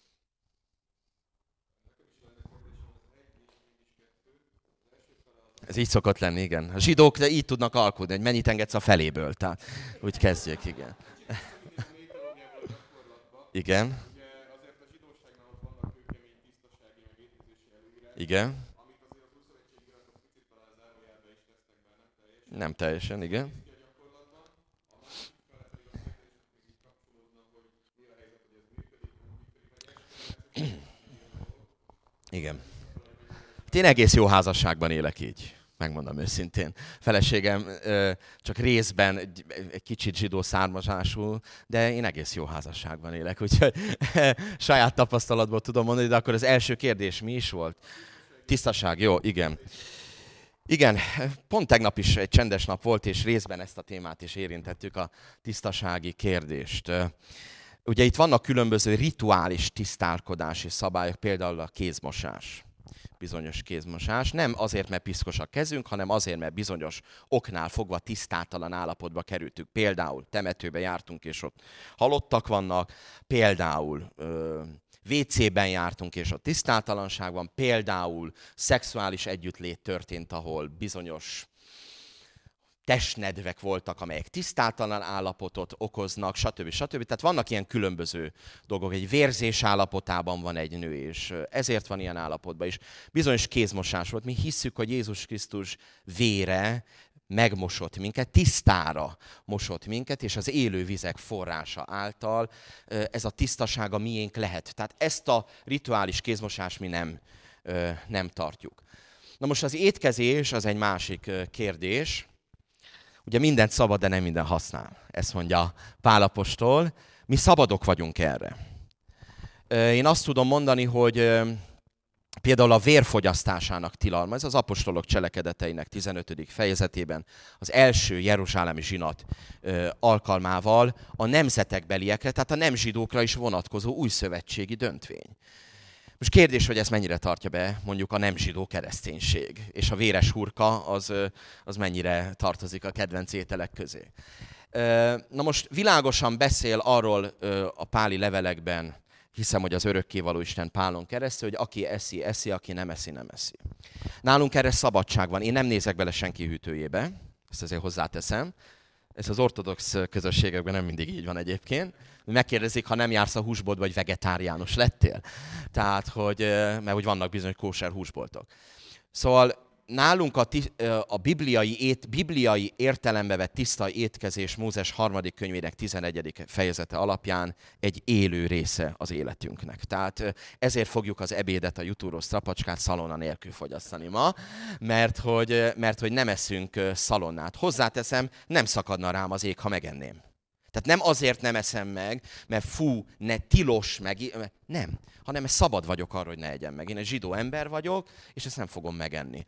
Ez így szokott lenni, igen. A zsidók így tudnak alkudni, hogy mennyit engedsz a feléből. Tehát úgy kezdjük, igen. Igen. Igen. Nem teljesen, igen. Igen. Én egész jó házasságban élek így, megmondom őszintén. Feleségem csak részben egy kicsit zsidó származású, de én egész jó házasságban élek, úgyhogy saját tapasztalatból tudom mondani, de akkor az első kérdés mi is volt? Tisztaság, jó, igen. Igen, pont tegnap is egy csendes nap volt, és részben ezt a témát is érintettük, a tisztasági kérdést. Ugye itt vannak különböző rituális tisztálkodási szabályok, például a kézmosás, bizonyos kézmosás. Nem azért, mert piszkos a kezünk, hanem azért, mert bizonyos oknál fogva tisztátalan állapotba kerültünk. Például temetőbe jártunk, és ott halottak vannak, például WC-ben jártunk, és a tisztátalanság van, például szexuális együttlét történt, ahol bizonyos testnedvek voltak, amelyek tisztátalan állapotot okoznak, stb. Stb. Tehát vannak ilyen különböző dolgok. Egy vérzés állapotában van egy nő, és ezért van ilyen állapotban is. Bizonyos kézmosás volt. Mi hisszük, hogy Jézus Krisztus vére megmosott minket, tisztára mosott minket, és az élő vizek forrása által ez a tisztaság a miénk lehet. Tehát ezt a rituális kézmosást mi nem tartjuk. Na most az étkezés az egy másik kérdés. Ugye mindent szabad, de nem minden használ. Ezt mondja Pál apostol. Mi szabadok vagyunk erre. Én azt tudom mondani, hogy például a vérfogyasztásának tilalma, ez az apostolok cselekedeteinek 15. fejezetében az első jeruzsálemi zsinat alkalmával a nemzetekbeliekre, tehát a nem zsidókra is vonatkozó újszövetségi döntvény. Most kérdés, hogy ezt mennyire tartja be mondjuk a nem zsidó kereszténység, és a véres hurka az mennyire tartozik a kedvenc ételek közé. Na most világosan beszél arról a páli levelekben, hiszem, hogy az örökkévaló Isten Pálon keresztül, hogy aki eszi, eszi, aki nem eszi, nem eszi. Nálunk erre szabadság van. Én nem nézek bele senki hűtőjébe, ezt azért hozzáteszem. Ez az ortodox közösségekben nem mindig így van egyébként. Megkérdezik, ha nem jársz a húsboltba, vagy vegetáriánus lettél. Tehát, mert hogy vannak bizony kóser húsboltok. Szóval nálunk a bibliai értelembe vett tiszta étkezés Mózes 3. könyvének 11. fejezete alapján egy élő része az életünknek. Tehát ezért fogjuk az ebédet, a jutúró strapacskát szalonna nélkül fogyasztani ma, mert hogy nem eszünk szalonnát. Hozzáteszem, nem szakadna rám az ég, ha megenném. Tehát nem azért nem eszem meg, mert tilos meg, nem, hanem szabad vagyok arra, hogy ne egyem meg. Én egy zsidó ember vagyok, és ezt nem fogom megenni.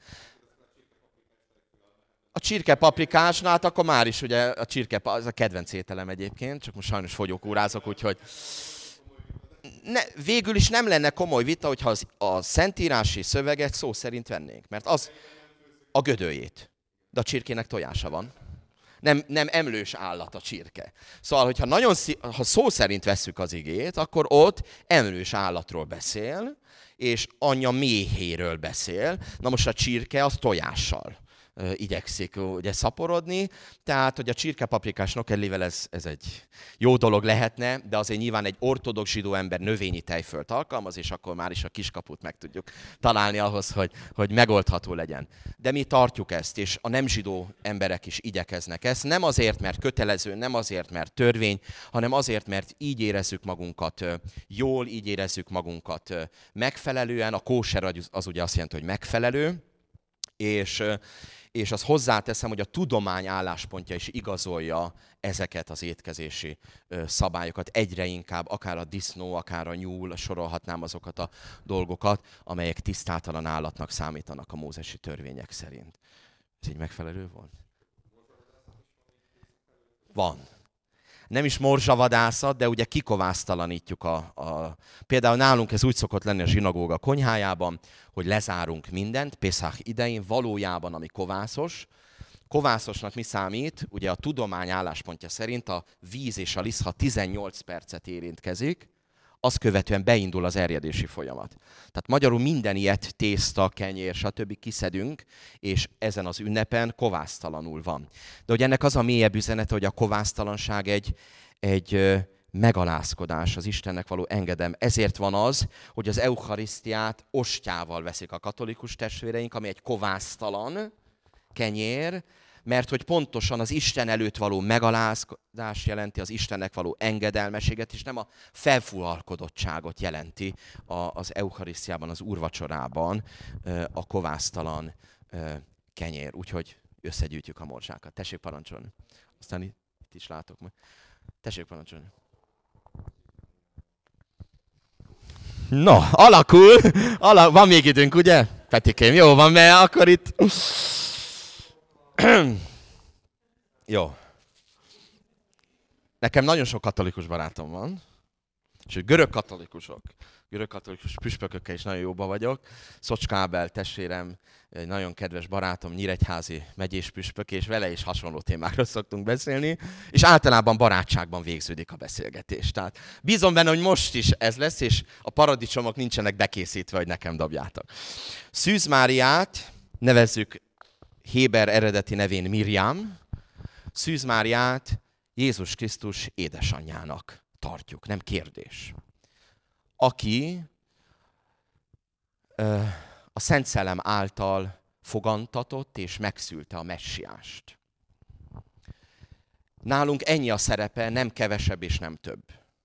A csirkepaprikásnál, hát akkor már is ugye az a kedvenc ételem egyébként, csak most sajnos fogyókúrázok, úgyhogy végül is nem lenne komoly vita, hogyha a szentírási szöveget szó szerint vennénk. Mert az a gödőjét. De a csirkének tojása van. Nem emlős állat a csirke. Szóval, hogyha ha szó szerint vesszük az igét, akkor ott emlős állatról beszél, és anyja méhéről beszél. Na most a csirke az tojással igyekszik ugye szaporodni, tehát, hogy a csirkepaprikás nokedlivel ez egy jó dolog lehetne, de azért nyilván egy ortodox zsidó ember növényi tejfölt alkalmaz, és akkor már is a kiskaput meg tudjuk találni ahhoz, hogy megoldható legyen. De mi tartjuk ezt, és a nem zsidó emberek is igyekeznek ezt, nem azért, mert kötelező, nem azért, mert törvény, hanem azért, mert így érezzük magunkat jól, így érezzük magunkat megfelelően. A kóser az ugye azt jelenti, hogy megfelelő, és azt hozzáteszem, hogy a tudomány álláspontja is igazolja ezeket az étkezési szabályokat. Egyre inkább, akár a disznó, akár a nyúl, sorolhatnám azokat a dolgokat, amelyek tisztátalan állatnak számítanak a mózesi törvények szerint. Ez így megfelelő volt? Van. Nem is morzsavadászat, de ugye kikovásztalanítjuk Például nálunk ez úgy szokott lenni a zsinagóga konyhájában, hogy lezárunk mindent, Pészach idején valójában, ami kovászos. Kovászosnak mi számít? Ugye a tudomány álláspontja szerint a víz és a liszt, ha 18 percet érintkezik, azt követően beindul az erjedési folyamat. Tehát magyarul minden ilyet, tészta, kenyér, stb. Kiszedünk, és ezen az ünnepen kovásztalanul van. De hogy ennek az a mélyebb üzenete, hogy a kovásztalanság egy megalázkodás, az Istennek való engedem. Ezért van az, hogy az eucharisztiát ostjával veszik a katolikus testvéreink, ami egy kovásztalan kenyér, mert hogy pontosan az Isten előtt való megalázkodás jelenti az Istennek való engedelmeséget, és nem a felfúvalkodottságot jelenti az eucharisztiában, az úrvacsorában a kovásztalan kenyér. Úgyhogy összegyűjtjük a morzsákat. Tessék parancsolni. Aztán itt is látok majd. Tessék parancsolni. No, alakul. Van még időnk, ugye? Petikém, jó van, mert akkor itt... Jó. Nekem nagyon sok katolikus barátom van, és görög katolikus püspökökkel is nagyon jóba vagyok. Szocska Ábel testvérem, egy nagyon kedves barátom, nyíregyházi megyés püspök, és vele is hasonló témákról szoktunk beszélni, és általában barátságban végződik a beszélgetés. Tehát bízom benne, hogy most is ez lesz, és a paradicsomok nincsenek bekészítve, hogy nekem dobjátok. Szűz Máriát nevezzük héber eredeti nevén Mirjam, Szűz Máriát Jézus Krisztus édesanyjának tartjuk, nem kérdés. Aki a Szent Szellem által fogantatott és megszülte a messiást. Nálunk ennyi a szerepe, nem kevesebb és nem több.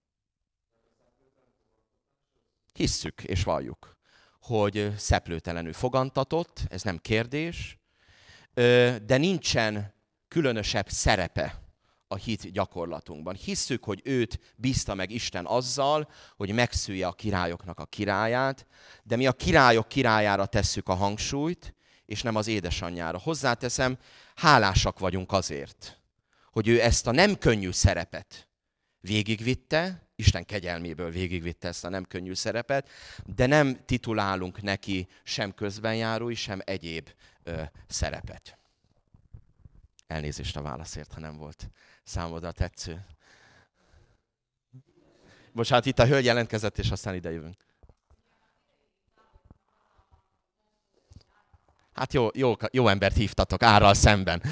Hisszük és valljuk, hogy szeplőtelenül fogantatott, ez nem kérdés, de nincsen különösebb szerepe a hit gyakorlatunkban. Hisszük, hogy őt bízta meg Isten azzal, hogy megszülje a királyoknak a királyát, de mi a királyok királyára tesszük a hangsúlyt, és nem az édesanyjára. Hozzáteszem, hálásak vagyunk azért, hogy ő ezt a nem könnyű szerepet végigvitte, Isten kegyelméből végigvitte ezt a nem könnyű szerepet, de nem titulálunk neki sem közbenjárói, sem egyéb szerepet. Elnézést a válaszért, ha nem volt számodra tetsző. Bocsánat, itt a hölgy jelentkezett, és aztán ide jövünk. Hát jó embert hívtatok, árral szemben.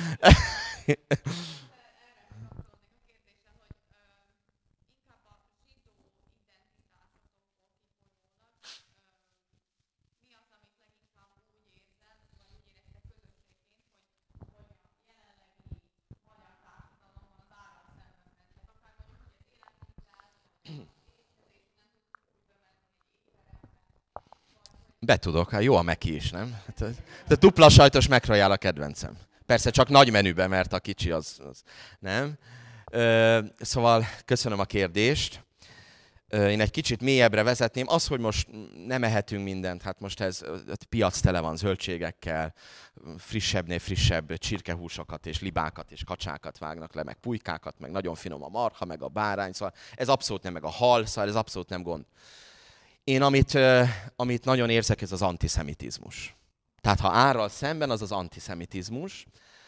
Be tudok, hát jó a meki is, nem? De dupla sajtos megrajál a kedvencem. Persze csak nagy menüben, mert a kicsi az nem. Szóval köszönöm a kérdést. én egy kicsit mélyebbre vezetném. Az, hogy most nem ehetünk mindent, hát most ez piac tele van zöldségekkel, frissebbnél frissebb csirkehúsokat és libákat és kacsákat vágnak le, meg pulykákat, meg nagyon finom a marha, meg a bárány, szóval ez abszolút nem, meg a hal, szóval ez abszolút nem gond. Én amit nagyon érzek, ez az antiszemitizmus. Tehát ha árral szemben, az az antiszemitizmus,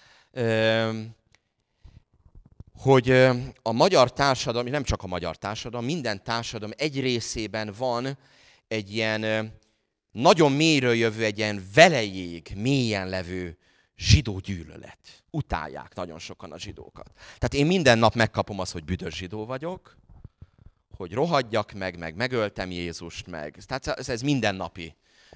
hogy a magyar társadalom, nem csak a magyar társadalom, minden társadalom egy részében van egy ilyen nagyon mélyről jövő, egy ilyen velejéig mélyen levő zsidó gyűlölet. Utálják nagyon sokan a zsidókat. Tehát én minden nap megkapom azt, hogy büdös zsidó vagyok, hogy rohadjak meg megöltem Jézust meg. Tehát ez mindennapi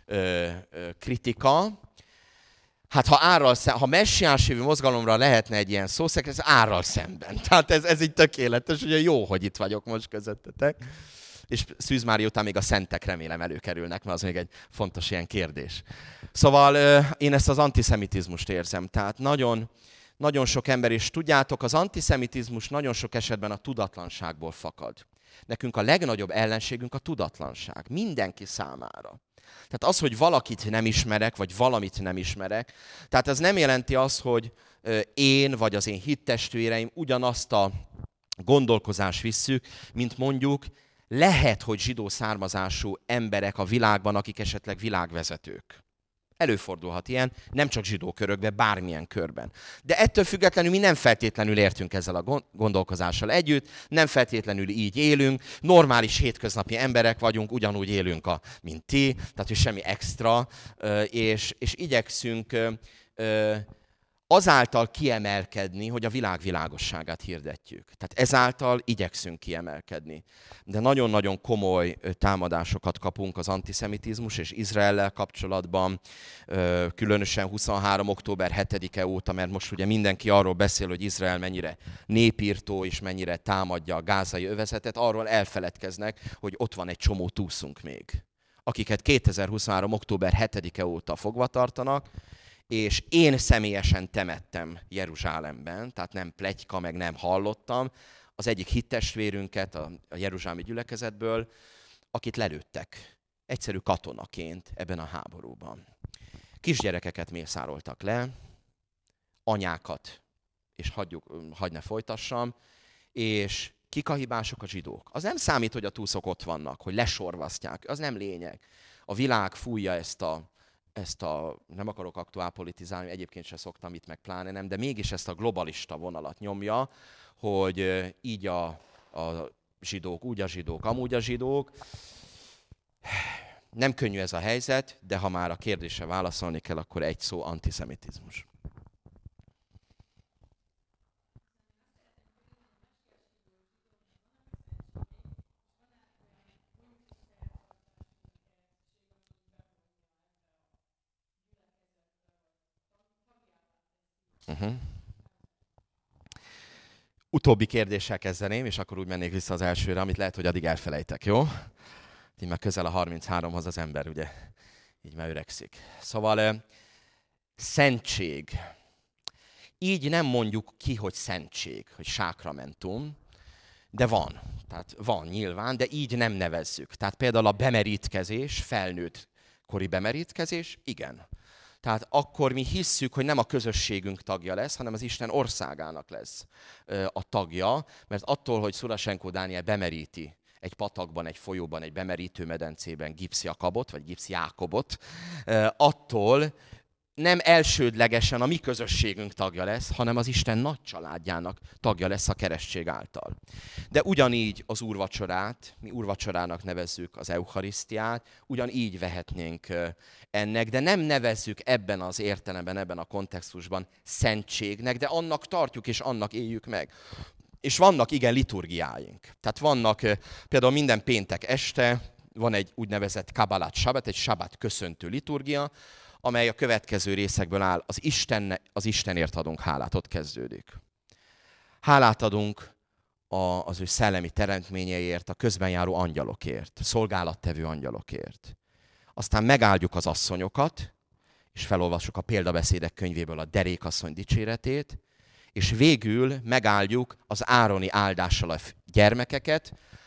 kritika. Hát ha messiás jövő mozgalomra lehetne egy ilyen szószek, ez árral szemben. Tehát ez így tökéletes, ugye jó, hogy itt vagyok most közöttetek. És Szűz Mária után még a szentek remélem előkerülnek, mert az még egy fontos ilyen kérdés. Szóval én ezt az antiszemitizmust érzem. Tehát nagyon sok ember, és tudjátok, az antiszemitizmus nagyon sok esetben a tudatlanságból fakad. Nekünk a legnagyobb ellenségünk a tudatlanság. Mindenki számára. Tehát az, hogy valakit nem ismerek, vagy valamit nem ismerek, tehát ez nem jelenti azt, hogy én, vagy az én hittestvéreim ugyanazt a gondolkozást visszük, mint mondjuk lehet, hogy zsidó származású emberek a világban, akik esetleg világvezetők. Előfordulhat ilyen, nem csak zsidó körökben, bármilyen körben. De ettől függetlenül mi nem feltétlenül értünk ezzel a gondolkozással együtt, nem feltétlenül így élünk, normális hétköznapi emberek vagyunk, ugyanúgy élünk, mint ti, tehát hogy semmi extra, és igyekszünk azáltal kiemelkedni, hogy a világ világosságát hirdetjük. Tehát ezáltal igyekszünk kiemelkedni. De nagyon-nagyon komoly támadásokat kapunk az antiszemitizmus és Izraellel kapcsolatban, különösen 23. október 7-e óta, mert most ugye mindenki arról beszél, hogy Izrael mennyire népírtó és mennyire támadja a gázai övezetet, arról elfeledkeznek, hogy ott van egy csomó túszunk még, akiket 2023. október 7-e óta fogva tartanak, és én személyesen temettem Jeruzsálemben, tehát nem pletyka, meg nem hallottam, az egyik hittestvérünket a jeruzsálemi gyülekezetből, akit lelőttek egyszerű katonaként ebben a háborúban. Kisgyerekeket mészároltak le, anyákat, és hagy ne folytassam, és kik a hibások? A zsidók. Az nem számít, hogy a túszok ott vannak, hogy lesorvasztják, az nem lényeg. A világ fújja ezt a, nem akarok aktuál politizálni, egyébként se szoktam itt, meg pláne nem, de mégis ezt a globalista vonalat nyomja, hogy így a zsidók, úgy a zsidók, amúgy a zsidók. Nem könnyű ez a helyzet, de ha már a kérdésre válaszolni kell, akkor egy szó: antiszemitizmus. Utóbbi kérdéssel kezdeném, és akkor úgy mennék vissza az elsőre, amit lehet, hogy addig elfelejtek, jó? Így már közel a 33-hoz az ember, ugye? Így már öregszik. Szóval szentség. Így nem mondjuk ki, hogy szentség, hogy sákramentum, de van. Tehát van nyilván, de így nem nevezzük. Tehát például a bemerítkezés, felnőtt kori bemerítkezés, igen. Tehát akkor mi hisszük, hogy nem a közösségünk tagja lesz, hanem az Isten országának lesz a tagja, mert attól, hogy Szurasenko Dániel bemeríti egy patakban, egy folyóban, egy bemerítő medencében Gipsz Jakabot, vagy Gipsz Jákobot, attól nem elsődlegesen a mi közösségünk tagja lesz, hanem az Isten nagy családjának tagja lesz a keresztség által. De ugyanígy az úrvacsorát, mi úrvacsorának nevezzük az eucharisztiát, ugyanígy vehetnénk ennek, de nem nevezzük ebben az értelemben, ebben a kontextusban szentségnek, de annak tartjuk és annak éljük meg. És vannak igen liturgiáink. Tehát vannak például minden péntek este, van egy úgynevezett kabbalat sabbat, egy sabbat köszöntő liturgia, amely a következő részekből áll. Az Istenért adunk hálát, ott kezdődik. Hálát adunk az ő szellemi teremtményeiért, a közben járó angyalokért, szolgálattevő angyalokért. Aztán megáldjuk az asszonyokat, és felolvassuk a példabeszédek könyvéből a derékasszony dicséretét, és végül megáldjuk az ároni áldással a gyermekeket,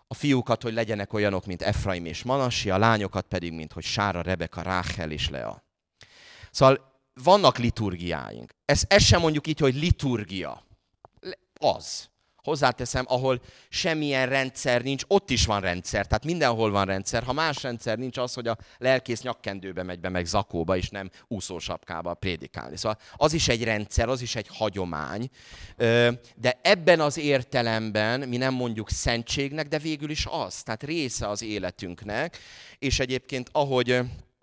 A fiúkat, hogy legyenek olyanok, mint Efraim és Manassi, a lányokat pedig, mint hogy Sára, Rebeka, Ráhel és Lea. Szóval vannak liturgiáink. Ezt sem mondjuk így, hogy liturgia. Az. Hozzáteszem, ahol semmilyen rendszer nincs, ott is van rendszer. Tehát mindenhol van rendszer. Ha más rendszer nincs, az, hogy a lelkész nyakkendőbe megy be, meg zakóba, és nem úszósapkába prédikálni. Szóval az is egy rendszer, az is egy hagyomány. De ebben az értelemben mi nem mondjuk szentségnek, de végül is az. Tehát része az életünknek. És egyébként, ahogy...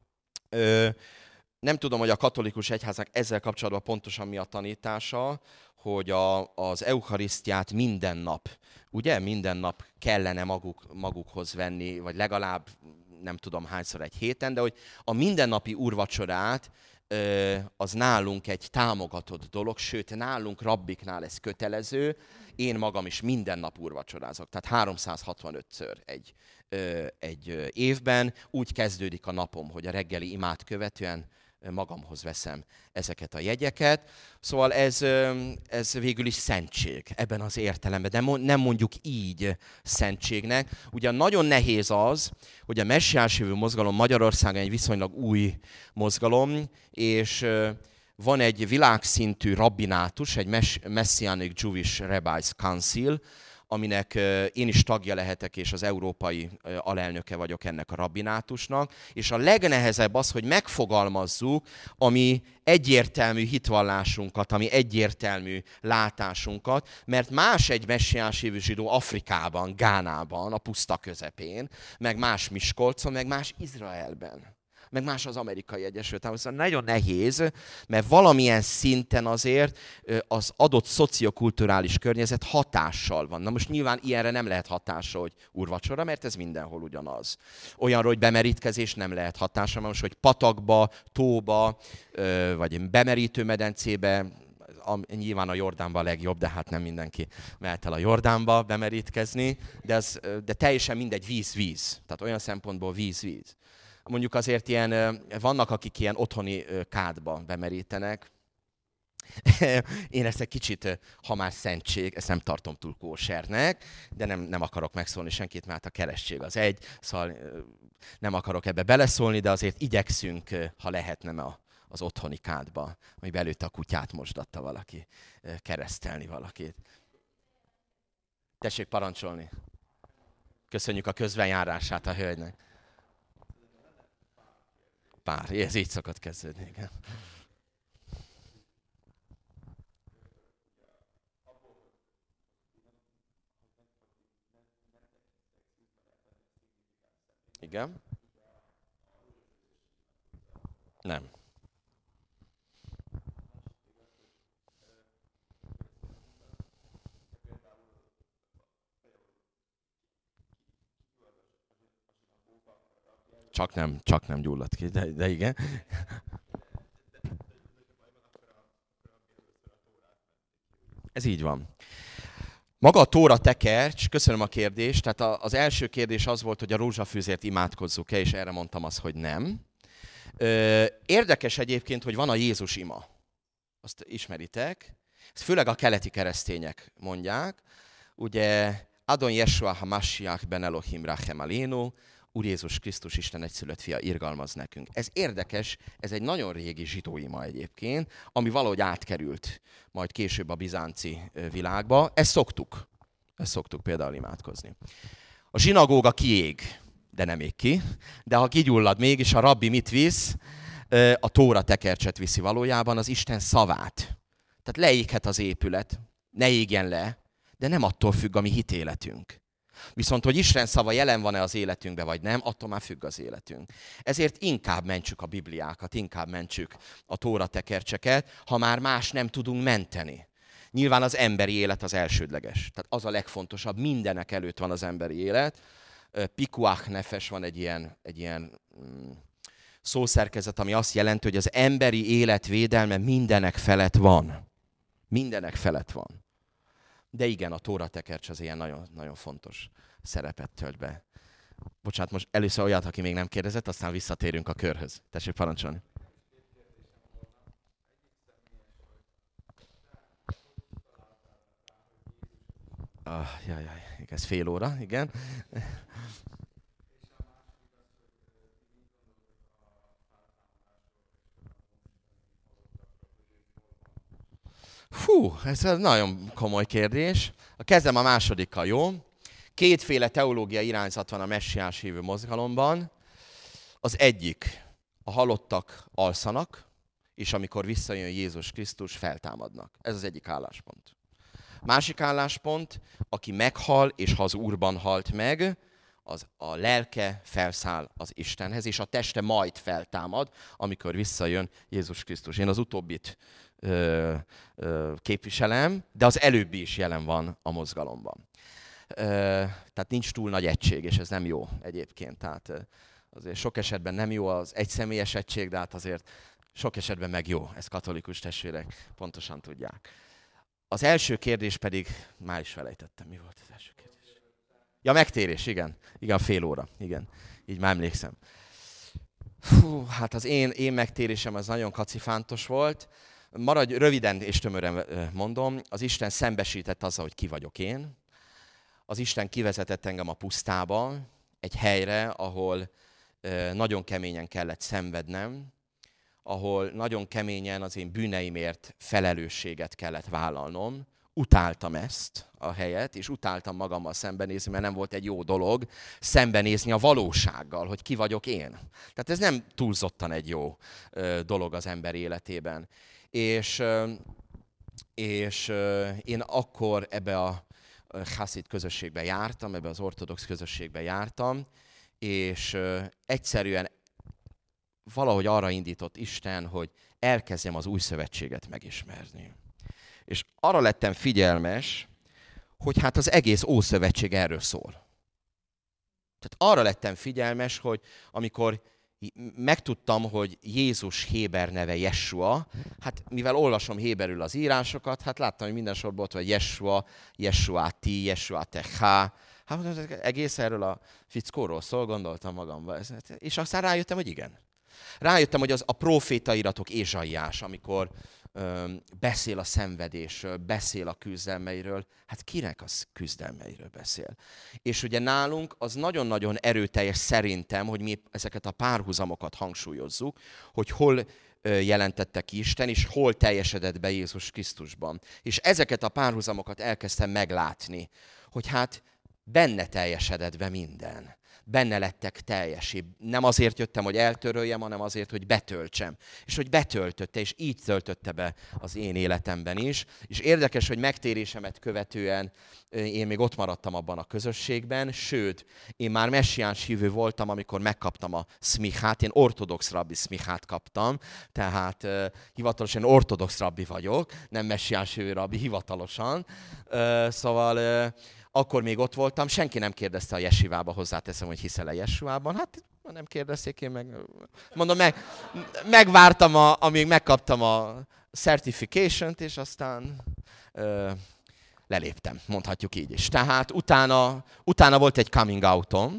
Nem tudom, hogy a katolikus egyháznak ezzel kapcsolatban pontosan mi a tanítása, hogy az eucharisztiát minden nap, ugye? Minden nap kellene magukhoz venni, vagy legalább nem tudom hányszor egy héten, de hogy a mindennapi úrvacsorát az nálunk egy támogatott dolog, sőt nálunk rabbiknál ez kötelező, én magam is minden nap úrvacsorázok, tehát 365-ször egy évben. Úgy kezdődik a napom, hogy a reggeli imát követően magamhoz veszem ezeket a jegyeket. Szóval ez végül is szentség ebben az értelemben, de nem mondjuk így szentségnek. Ugyan nagyon nehéz az, hogy a messiás jövő mozgalom Magyarországon egy viszonylag új mozgalom, és van egy világszintű rabbinátus, egy Messianic Jewish Rabbis Council, aminek én is tagja lehetek, és az európai alelnöke vagyok ennek a rabbinátusnak. És a legnehezebb az, hogy megfogalmazzuk a mi egyértelmű hitvallásunkat, ami egyértelmű látásunkat, mert más egy messiás jövő zsidó Afrikában, Gánában, a puszta közepén, meg más Miskolcon, meg más Izraelben, meg más az Amerikai Egyesült Államok. Szóval nagyon nehéz, mert valamilyen szinten azért az adott szociokulturális környezet hatással van. Na most nyilván ilyenre nem lehet hatása, hogy úrvacsora, mert ez mindenhol ugyanaz. Olyanról, hogy bemerítkezés nem lehet hatása, mert most, hogy patakba, tóba, vagy bemerítőmedencébe, nyilván a Jordánban a legjobb, de hát nem mindenki mehet el a Jordánba bemerítkezni, de teljesen mindegy, víz-víz. Tehát olyan szempontból víz-víz. Mondjuk azért vannak, akik ilyen otthoni kádba bemerítenek. Én ezt egy kicsit, ha már szentség, ezt nem tartom túl kósernek, de nem akarok megszólni senkit, mert a keresztség az egy, szóval nem akarok ebbe beleszólni, de azért igyekszünk, ha lehetne az otthoni kádba, hogy belőtte a kutyát mosdatta valaki, keresztelni valakit. Tessék parancsolni. Köszönjük a közbenjárását a hölgynek. Ez így szokott kezdődni, igen. Igen? Nem. Csak nem gyulladt ki, de igen. Ez így van. Maga a tóra tekercs, köszönöm a kérdést, tehát az első kérdés az volt, hogy a rózsafűzért imádkozzuk-e, és erre mondtam azt, hogy nem. Érdekes egyébként, hogy van a Jézus ima. Azt ismeritek. Ezt főleg a keleti keresztények mondják. Ugye, Adon Yeshua HaMashiach ben Elohim Rachem Aleinu, Úr Jézus Krisztus Isten egyszülött fia, irgalmaz nekünk. Ez érdekes, ez egy nagyon régi zsidó ima egyébként, ami valahogy átkerült majd később a bizánci világba. Ezt szoktuk például imádkozni. A zsinagóga kiég, de nem ég ki, de ha kigyullad mégis, a rabbi mit visz? A tóra tekercset viszi valójában, az Isten szavát. Tehát leéghet az épület, ne égjen le, de nem attól függ a mi hitéletünk. Viszont, hogy Isten szava jelen van-e az életünkben, vagy nem, attól már függ az életünk. Ezért inkább mentsük a Bibliákat, inkább mentsük a tóra tekercseket, ha már más nem tudunk menteni. Nyilván az emberi élet az elsődleges. Tehát az a legfontosabb, mindenek előtt van az emberi élet. Pikuach nefes van egy ilyen szószerkezet, ami azt jelenti, hogy az emberi élet védelme mindenek felett van. Mindenek felett van. De igen, a tóra tekercs az ilyen nagyon, nagyon fontos szerepet tölt be. Bocsánat, most először olyat, aki még nem kérdezett, aztán visszatérünk a körhöz. Tessék parancsolni. Jaj, ez fél óra, igen. Fú, ez egy nagyon komoly kérdés. Kezdem a másodikkal, jó? Kétféle teológiai irányzat van a messiás hívő mozgalomban. Az egyik, a halottak alszanak, és amikor visszajön Jézus Krisztus, feltámadnak. Ez az egyik álláspont. Másik álláspont, aki meghal, és ha az Úrban halt meg, az a lelke felszáll az Istenhez, és a teste majd feltámad, amikor visszajön Jézus Krisztus. Én az utóbbit képviselem, de az előbbi is jelen van a mozgalomban. Tehát nincs túl nagy egység, és ez nem jó egyébként. Tehát azért sok esetben nem jó az egyszemélyes egység, de hát azért sok esetben meg jó. Ezt katolikus testvérek pontosan tudják. Az első kérdés pedig, már is felejtettem, mi volt az első kérdés? Ja, megtérés, igen. Igen, fél óra, igen. Így már emlékszem. Fú, hát az én megtérésem az nagyon kacifántos volt. Maradj, röviden és tömören mondom, az Isten szembesített azzal, hogy ki vagyok én. Az Isten kivezetett engem a pusztába, egy helyre, ahol nagyon keményen kellett szenvednem, ahol nagyon keményen az én bűneimért felelősséget kellett vállalnom. Utáltam ezt a helyet, és utáltam magammal szembenézni, mert nem volt egy jó dolog szembenézni a valósággal, hogy ki vagyok én. Tehát ez nem túlzottan egy jó dolog az ember életében. És én akkor ebbe a haszid közösségbe jártam, ebbe az ortodox közösségbe jártam, és egyszerűen valahogy arra indított Isten, hogy elkezdjem az új szövetséget megismerni. És arra lettem figyelmes, hogy hát az egész Ószövetség erről szól. Tehát arra lettem figyelmes, hogy amikor megtudtam, hogy Jézus héber neve Jessua, hát mivel olvasom héberül az írásokat, hát láttam, hogy minden sorban ott van Jessua, Jessuati, Jessuatecha. Hát egész erről a fickóról szól, gondoltam magamban. És aztán rájöttem, hogy igen. Rájöttem, hogy az a prófétairatok Ézsaiás, amikor beszél a szenvedésről, beszél a küzdelmeiről, hát kinek az küzdelmeiről beszél? És ugye nálunk az nagyon-nagyon erőteljes szerintem, hogy mi ezeket a párhuzamokat hangsúlyozzuk, hogy hol jelentette ki Isten, és hol teljesedett be Jézus Krisztusban. És ezeket a párhuzamokat elkezdtem meglátni, hogy hát benne teljesedett be minden. Benne lettek teljesé. Nem azért jöttem, hogy eltöröljem, hanem azért, hogy betöltsem. És hogy betöltötte, és így töltötte be az én életemben is. És érdekes, hogy megtérésemet követően én még ott maradtam abban a közösségben, sőt, én már messiáns hívő voltam, amikor megkaptam a szmichát, én ortodox rabbi szmichát kaptam, tehát hivatalosan ortodox rabbi vagyok, nem messiáns hívő rabbi, hivatalosan. Szóval akkor még ott voltam, senki nem kérdezte a jesivába, hozzáteszem, hogy hiszel-e Jessuában. Hát nem kérdezték, én meg... Mondom, megvártam, amíg megkaptam a certification-t, és aztán leléptem, mondhatjuk így is. Tehát utána volt egy coming out-om.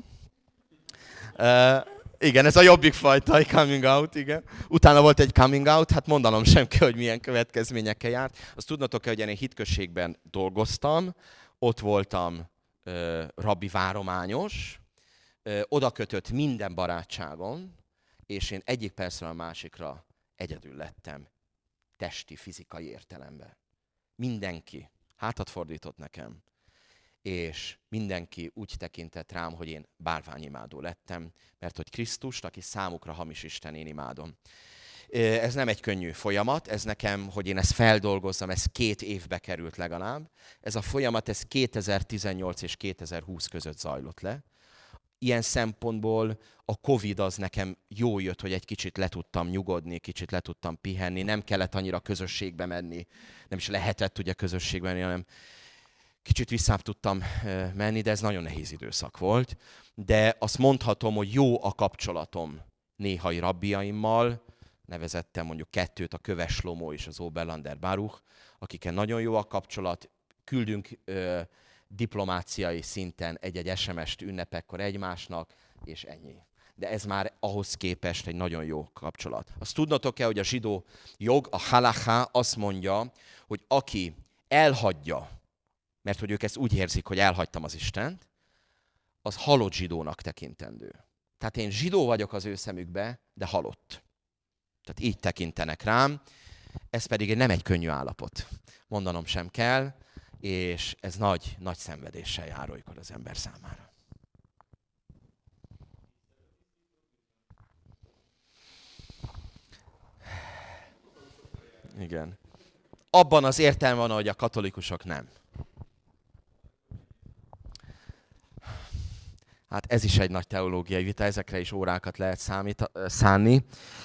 Igen, ez a jobbik fajta, egy coming out, igen. Utána volt egy coming out, hát mondanom sem kell, hogy milyen következményekkel járt. Azt tudnotok-e, hogy én egy hitközségben dolgoztam, ott voltam rabbi várományos, oda kötött minden barátságom, és én egyik percről a másikra egyedül lettem, testi, fizikai értelemben. Mindenki hátat fordított nekem, és mindenki úgy tekintett rám, hogy én bálványimádó lettem, mert hogy Krisztust, aki számukra hamis Isten, én imádom. Ez nem egy könnyű folyamat, ez nekem, hogy én ezt feldolgozzam, ez 2 évbe került legalább. Ez a folyamat, ez 2018 és 2020 között zajlott le. Ilyen szempontból a Covid az nekem jó jött, hogy egy kicsit le tudtam nyugodni, kicsit le tudtam pihenni, nem kellett annyira közösségbe menni, nem is lehetett ugye közösségbe menni, hanem kicsit visszább tudtam menni, de ez nagyon nehéz időszak volt. De azt mondhatom, hogy jó a kapcsolatom néhai rabbiaimmal, nevezettem mondjuk 2, a Köves Lomó és az Oberlander Baruch, akikkel nagyon jó a kapcsolat, küldünk diplomáciai szinten egy-egy SMS-t ünnepekkor egymásnak, és ennyi. De ez már ahhoz képest egy nagyon jó kapcsolat. Azt tudnotok-e, hogy a zsidó jog, a halacha azt mondja, hogy aki elhagyja, mert hogy ők ezt úgy érzik, hogy elhagytam az Istent, az halott zsidónak tekintendő. Tehát én zsidó vagyok az ő szemükbe, de halott. Tehát így tekintenek rám. Ez pedig nem egy könnyű állapot. Mondanom sem kell, és ez nagy szenvedéssel jár olykor az ember számára. Igen. Abban az értelme van, hogy a katolikusok nem. Hát ez is egy nagy teológiai vita, ezekre is órákat lehet szánni.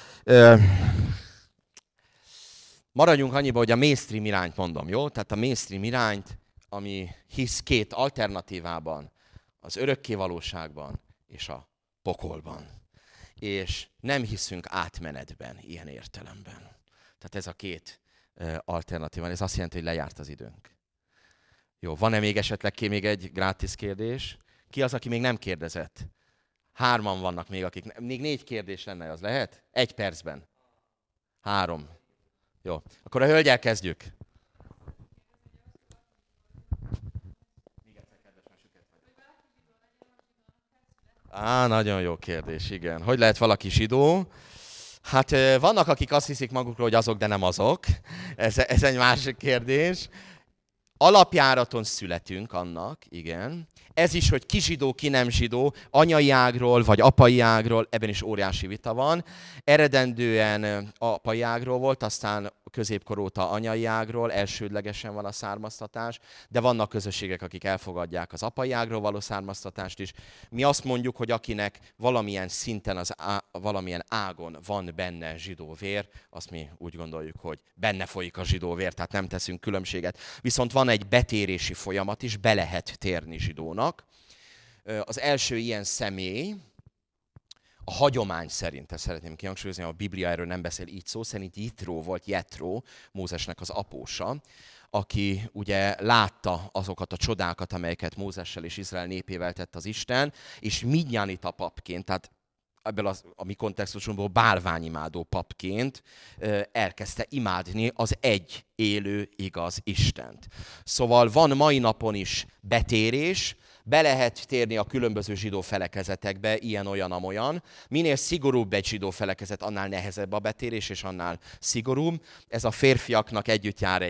Maradjunk annyiba, hogy a mainstream irányt mondom, jó? Tehát a mainstream irányt, ami hisz két alternatívában, az örökké valóságban és a pokolban. És nem hiszünk átmenetben, ilyen értelemben. Tehát ez a két alternatíva. Ez azt jelenti, hogy lejárt az időnk. Jó, van-e még esetleg még egy grátis kérdés? Ki az, aki még nem kérdezett? 3 vannak még, akik... Még 4 kérdés lenne, az lehet? 1 percben. 3. Jó. Akkor a hölgyel kezdjük. Nagyon jó kérdés, igen. Hogy lehet valaki zsidó? Hát vannak, akik azt hiszik magukról, hogy azok, de nem azok. Ez egy másik kérdés. Alapjáraton születünk annak, igen. Ez is, hogy ki zsidó, ki nem zsidó, anyai ágról vagy apai ágról, ebben is óriási vita van. Eredendően apai ágról volt, aztán középkor óta anyai ágról, elsődlegesen van a származtatás, de vannak közösségek, akik elfogadják az apai ágról való származtatást is. Mi azt mondjuk, hogy akinek valamilyen szinten, valamilyen ágon van benne zsidó vér, azt mi úgy gondoljuk, hogy benne folyik a zsidó vér, tehát nem teszünk különbséget. Viszont van egy betérési folyamat is, be lehet térni zsidónak. Az első ilyen személy, a hagyomány szerint, ezt szeretném kihangsúlyozni, a Biblia erről nem beszél így szó szerint, Jitró volt, Jetró, Mózesnek az apósa, aki ugye látta azokat a csodákat, amelyeket Mózessel és Izrael népével tett az Isten, és Midjánita papként, tehát ebből a mi kontextusunkból bálványimádó papként elkezdte imádni az egy élő igaz Istent. Szóval van mai napon is betérés, be lehet térni a különböző zsidó felekezetekbe, ilyen, amolyan. Minél szigorúbb egy zsidó felekezet, annál nehezebb a betérés, és annál szigorúbb. Ez a férfiaknak együtt jár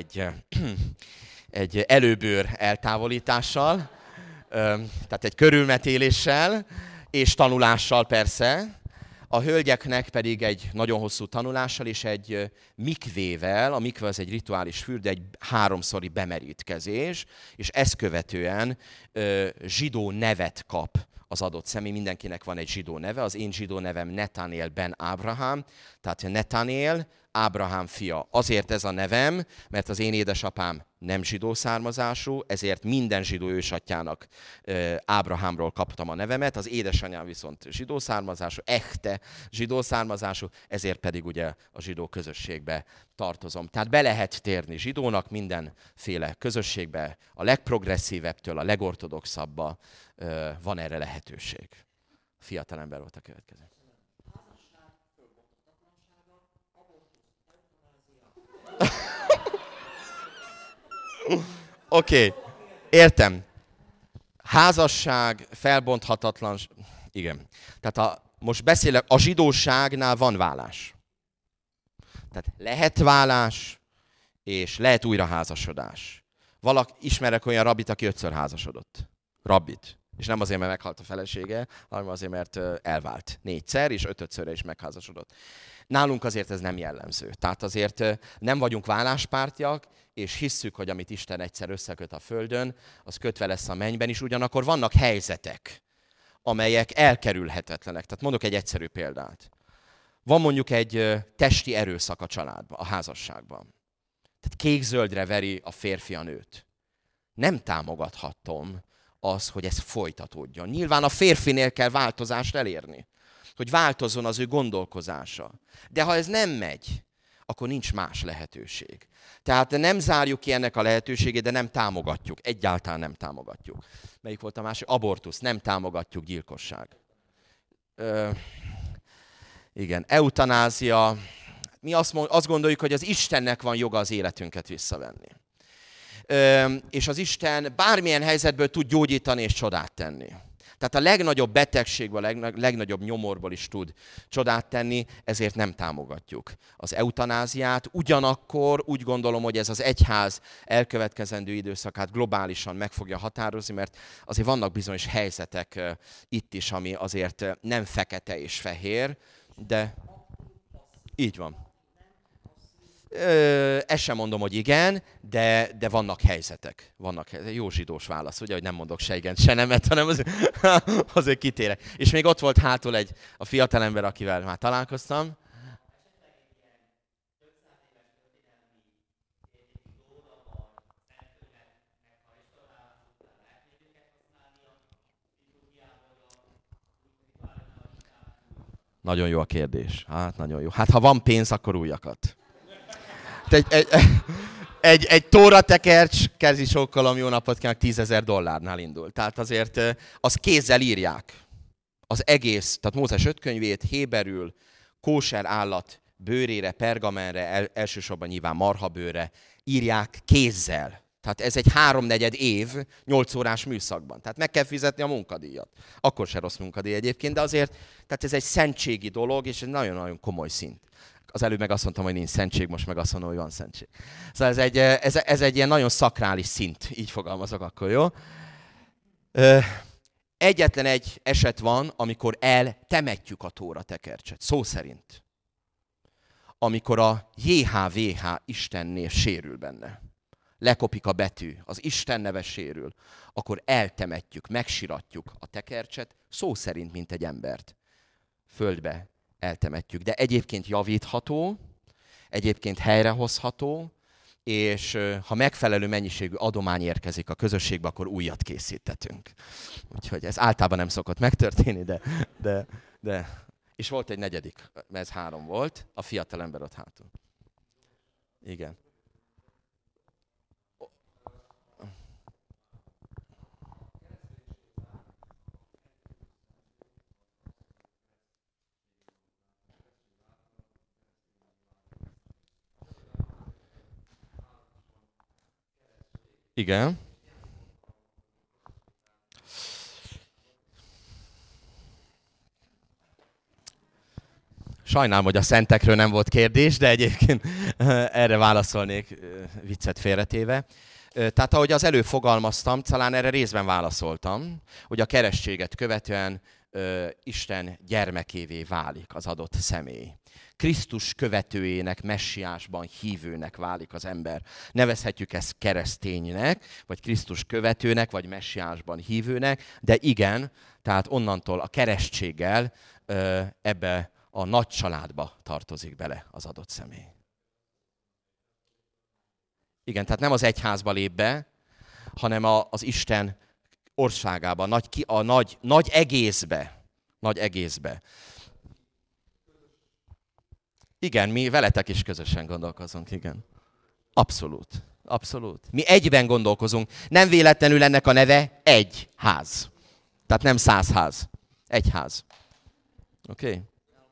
egy előbőr eltávolítással, tehát egy körülmetéléssel, és tanulással persze. A hölgyeknek pedig egy nagyon hosszú tanulással és egy mikvével, a mikve az egy rituális fürde, egy 3-szori bemerítkezés, és ezt követően zsidó nevet kap az adott személy. Mindenkinek van egy zsidó neve, az én zsidó nevem Netanél ben Ábrahám, tehát Netanél, Ábrahám fia. Azért ez a nevem, mert az én édesapám nem zsidó származású, ezért minden zsidó ősatyának Ábrahámról kaptam a nevemet, az édesanyám viszont zsidó származású, echte zsidó származású, ezért pedig ugye a zsidó közösségbe tartozom. Tehát be lehet térni zsidónak mindenféle közösségbe, a legprogresszívebbtől a legortodoxabbba van erre lehetőség. Fiatalember volt a következő. Oké, értem. Házasság, felbonthatatlan... Igen. Tehát most beszélek, a zsidóságnál van vállás. Tehát lehet vállás, és lehet újraházasodás. Ismerek olyan rabbit, aki 5-ször házasodott. Rabbit. És nem azért, mert meghalt a felesége, hanem azért, mert elvált 4-szer, és 5-szörre is megházasodott. Nálunk azért ez nem jellemző. Tehát azért nem vagyunk válláspártiak, és hisszük, hogy amit Isten egyszer összeköt a földön, az kötve lesz a mennyben is. Ugyanakkor vannak helyzetek, amelyek elkerülhetetlenek. Tehát mondok egy egyszerű példát. Van mondjuk egy testi erőszak a családban, a házasságban. Tehát kékzöldre veri a férfi a nőt. Nem támogathatom az, hogy ez folytatódjon. Nyilván a férfinél kell változást elérni, hogy változzon az ő gondolkozása. De ha ez nem megy, akkor nincs más lehetőség. Tehát nem zárjuk ki ennek a lehetőségét, de nem támogatjuk. Egyáltalán nem támogatjuk. Melyik volt a másik? Abortusz. Nem támogatjuk, gyilkosság. Igen, eutanázia. Mi azt gondoljuk, hogy az Istennek van joga az életünket visszavenni. és az Isten bármilyen helyzetből tud gyógyítani és csodát tenni. Tehát a legnagyobb betegségből, a legnagyobb nyomorból is tud csodát tenni, ezért nem támogatjuk az eutanáziát. Ugyanakkor úgy gondolom, hogy ez az egyház elkövetkezendő időszakát globálisan meg fogja határozni, mert azért vannak bizonyos helyzetek itt is, ami azért nem fekete és fehér, de így van. Ezt sem mondom, hogy igen, de vannak helyzetek. Jó zsidós válasz, ugye, hogy nem mondok se igen, se nemet, hanem azért kitérek. És még ott volt hátul a fiatalember, akivel már találkoztam. Nagyon jó a kérdés. Hát nagyon jó. Hát ha van pénz, akkor újakat. Egy tóratekercs kezisokkalom, jó napot kívánok, $10,000 indul. Tehát azért az kézzel írják. Az egész, tehát Mózes 5 könyvét héberül, kóser állat bőrére, pergamenre, elsősorban nyilván marhabőrre írják kézzel. Tehát ez egy 3-4 év, 8 órás műszakban. Tehát meg kell fizetni a munkadíjat. Akkor se rossz munkadíj egyébként, de azért, tehát ez egy szentségi dolog, és egy nagyon-nagyon komoly szint. Az előbb meg azt mondtam, hogy nincs szentség, most meg azt mondom, hogy van szentség. Szóval ez egy ilyen nagyon szakrális szint, így fogalmazok akkor, jó? Egyetlen egy eset van, amikor eltemetjük a tóratekercset, szó szerint. Amikor a JHVH Isten név sérül benne. Lekopik a betű, az Isten neve sérül, akkor eltemetjük, megsiratjuk a tekercset, szó szerint, mint egy embert. Földbe eltemetjük. De egyébként javítható, egyébként helyrehozható, és ha megfelelő mennyiségű adomány érkezik a közösségbe, akkor újat készítetünk. Úgyhogy ez általában nem szokott megtörténni, de. És volt egy negyedik, mert ez 3 volt, a fiatalember ott hátul. Igen. Igen. Sajnálom, hogy a szentekről nem volt kérdés, de egyébként erre válaszolnék viccet félretéve. Tehát ahogy az előbb fogalmaztam, talán erre részben válaszoltam, hogy a keresztséget követően Isten gyermekévé válik az adott személy. Krisztus követőjének, messiásban hívőnek válik az ember. Nevezhetjük ezt kereszténynek, vagy Krisztus követőnek, vagy messiásban hívőnek, de igen, tehát onnantól a keresztséggel ebbe a nagy családba tartozik bele az adott személy. Igen, tehát nem az egyházba lép be, hanem az Isten országába, nagy egészbe. Nagy egészbe. Igen, mi veletek is közösen gondolkozunk, igen. Abszolút, abszolút. Mi egyben gondolkozunk. Nem véletlenül ennek a neve egy ház. Tehát nem 100 ház. Egy ház. Oké? Okay.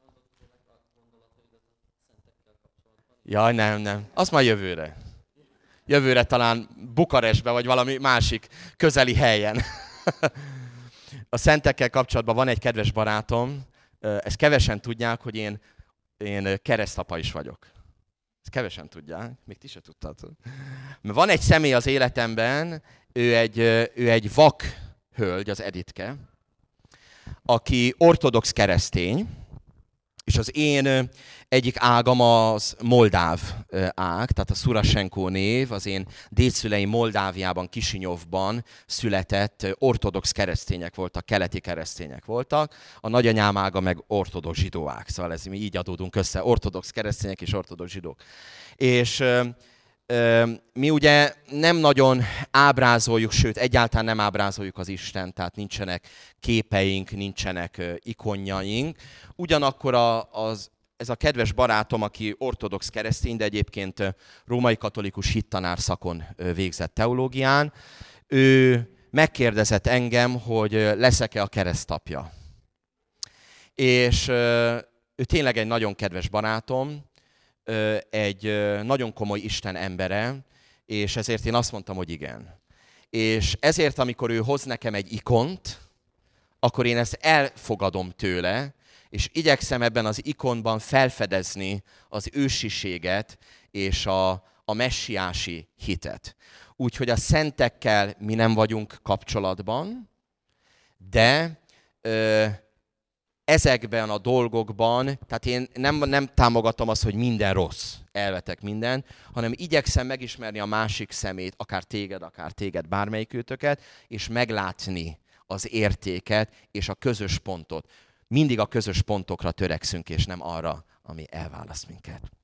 Jaj, nem. Az már jövőre. Jövőre talán Bukarestbe, vagy valami másik közeli helyen. A szentekkel kapcsolatban van egy kedves barátom, ezt kevesen tudják, hogy én keresztapa is vagyok. Ezt kevesen tudják, még ti se tudtátok. Mert van egy személy az életemben, ő egy vak hölgy, az Editke, aki ortodox keresztény, és az én egyik ágam az moldáv ág, tehát a Szurasenko név, az én dédszüleim Moldáviában, Kisinyovban született ortodox keresztények voltak, keleti keresztények voltak, a nagyanyám ága meg ortodox zsidó ág, szóval mi így adódunk össze, ortodox keresztények és ortodox zsidók. És mi ugye nem nagyon ábrázoljuk, sőt egyáltalán nem ábrázoljuk az Istent, tehát nincsenek képeink, nincsenek ikonjaink. Ugyanakkor ez a kedves barátom, aki ortodox keresztény, de egyébként római katolikus hittanár szakon végzett teológián, ő megkérdezett engem, hogy leszek-e a keresztapja. És ő tényleg egy nagyon kedves barátom, egy nagyon komoly Isten embere, És ezért én azt mondtam, hogy igen. És ezért, amikor ő hoz nekem egy ikont, akkor én ezt elfogadom tőle, és igyekszem ebben az ikonban felfedezni az ősiséget és a messiási hitet. Úgyhogy a szentekkel mi nem vagyunk kapcsolatban, de ezekben a dolgokban, tehát én nem támogatom azt, hogy minden rossz, elvetek mindent, hanem igyekszem megismerni a másik szemét, akár téged, bármelyikőtöket, és meglátni az értéket és a közös pontot. Mindig a közös pontokra törekszünk, és nem arra, ami elválaszt minket.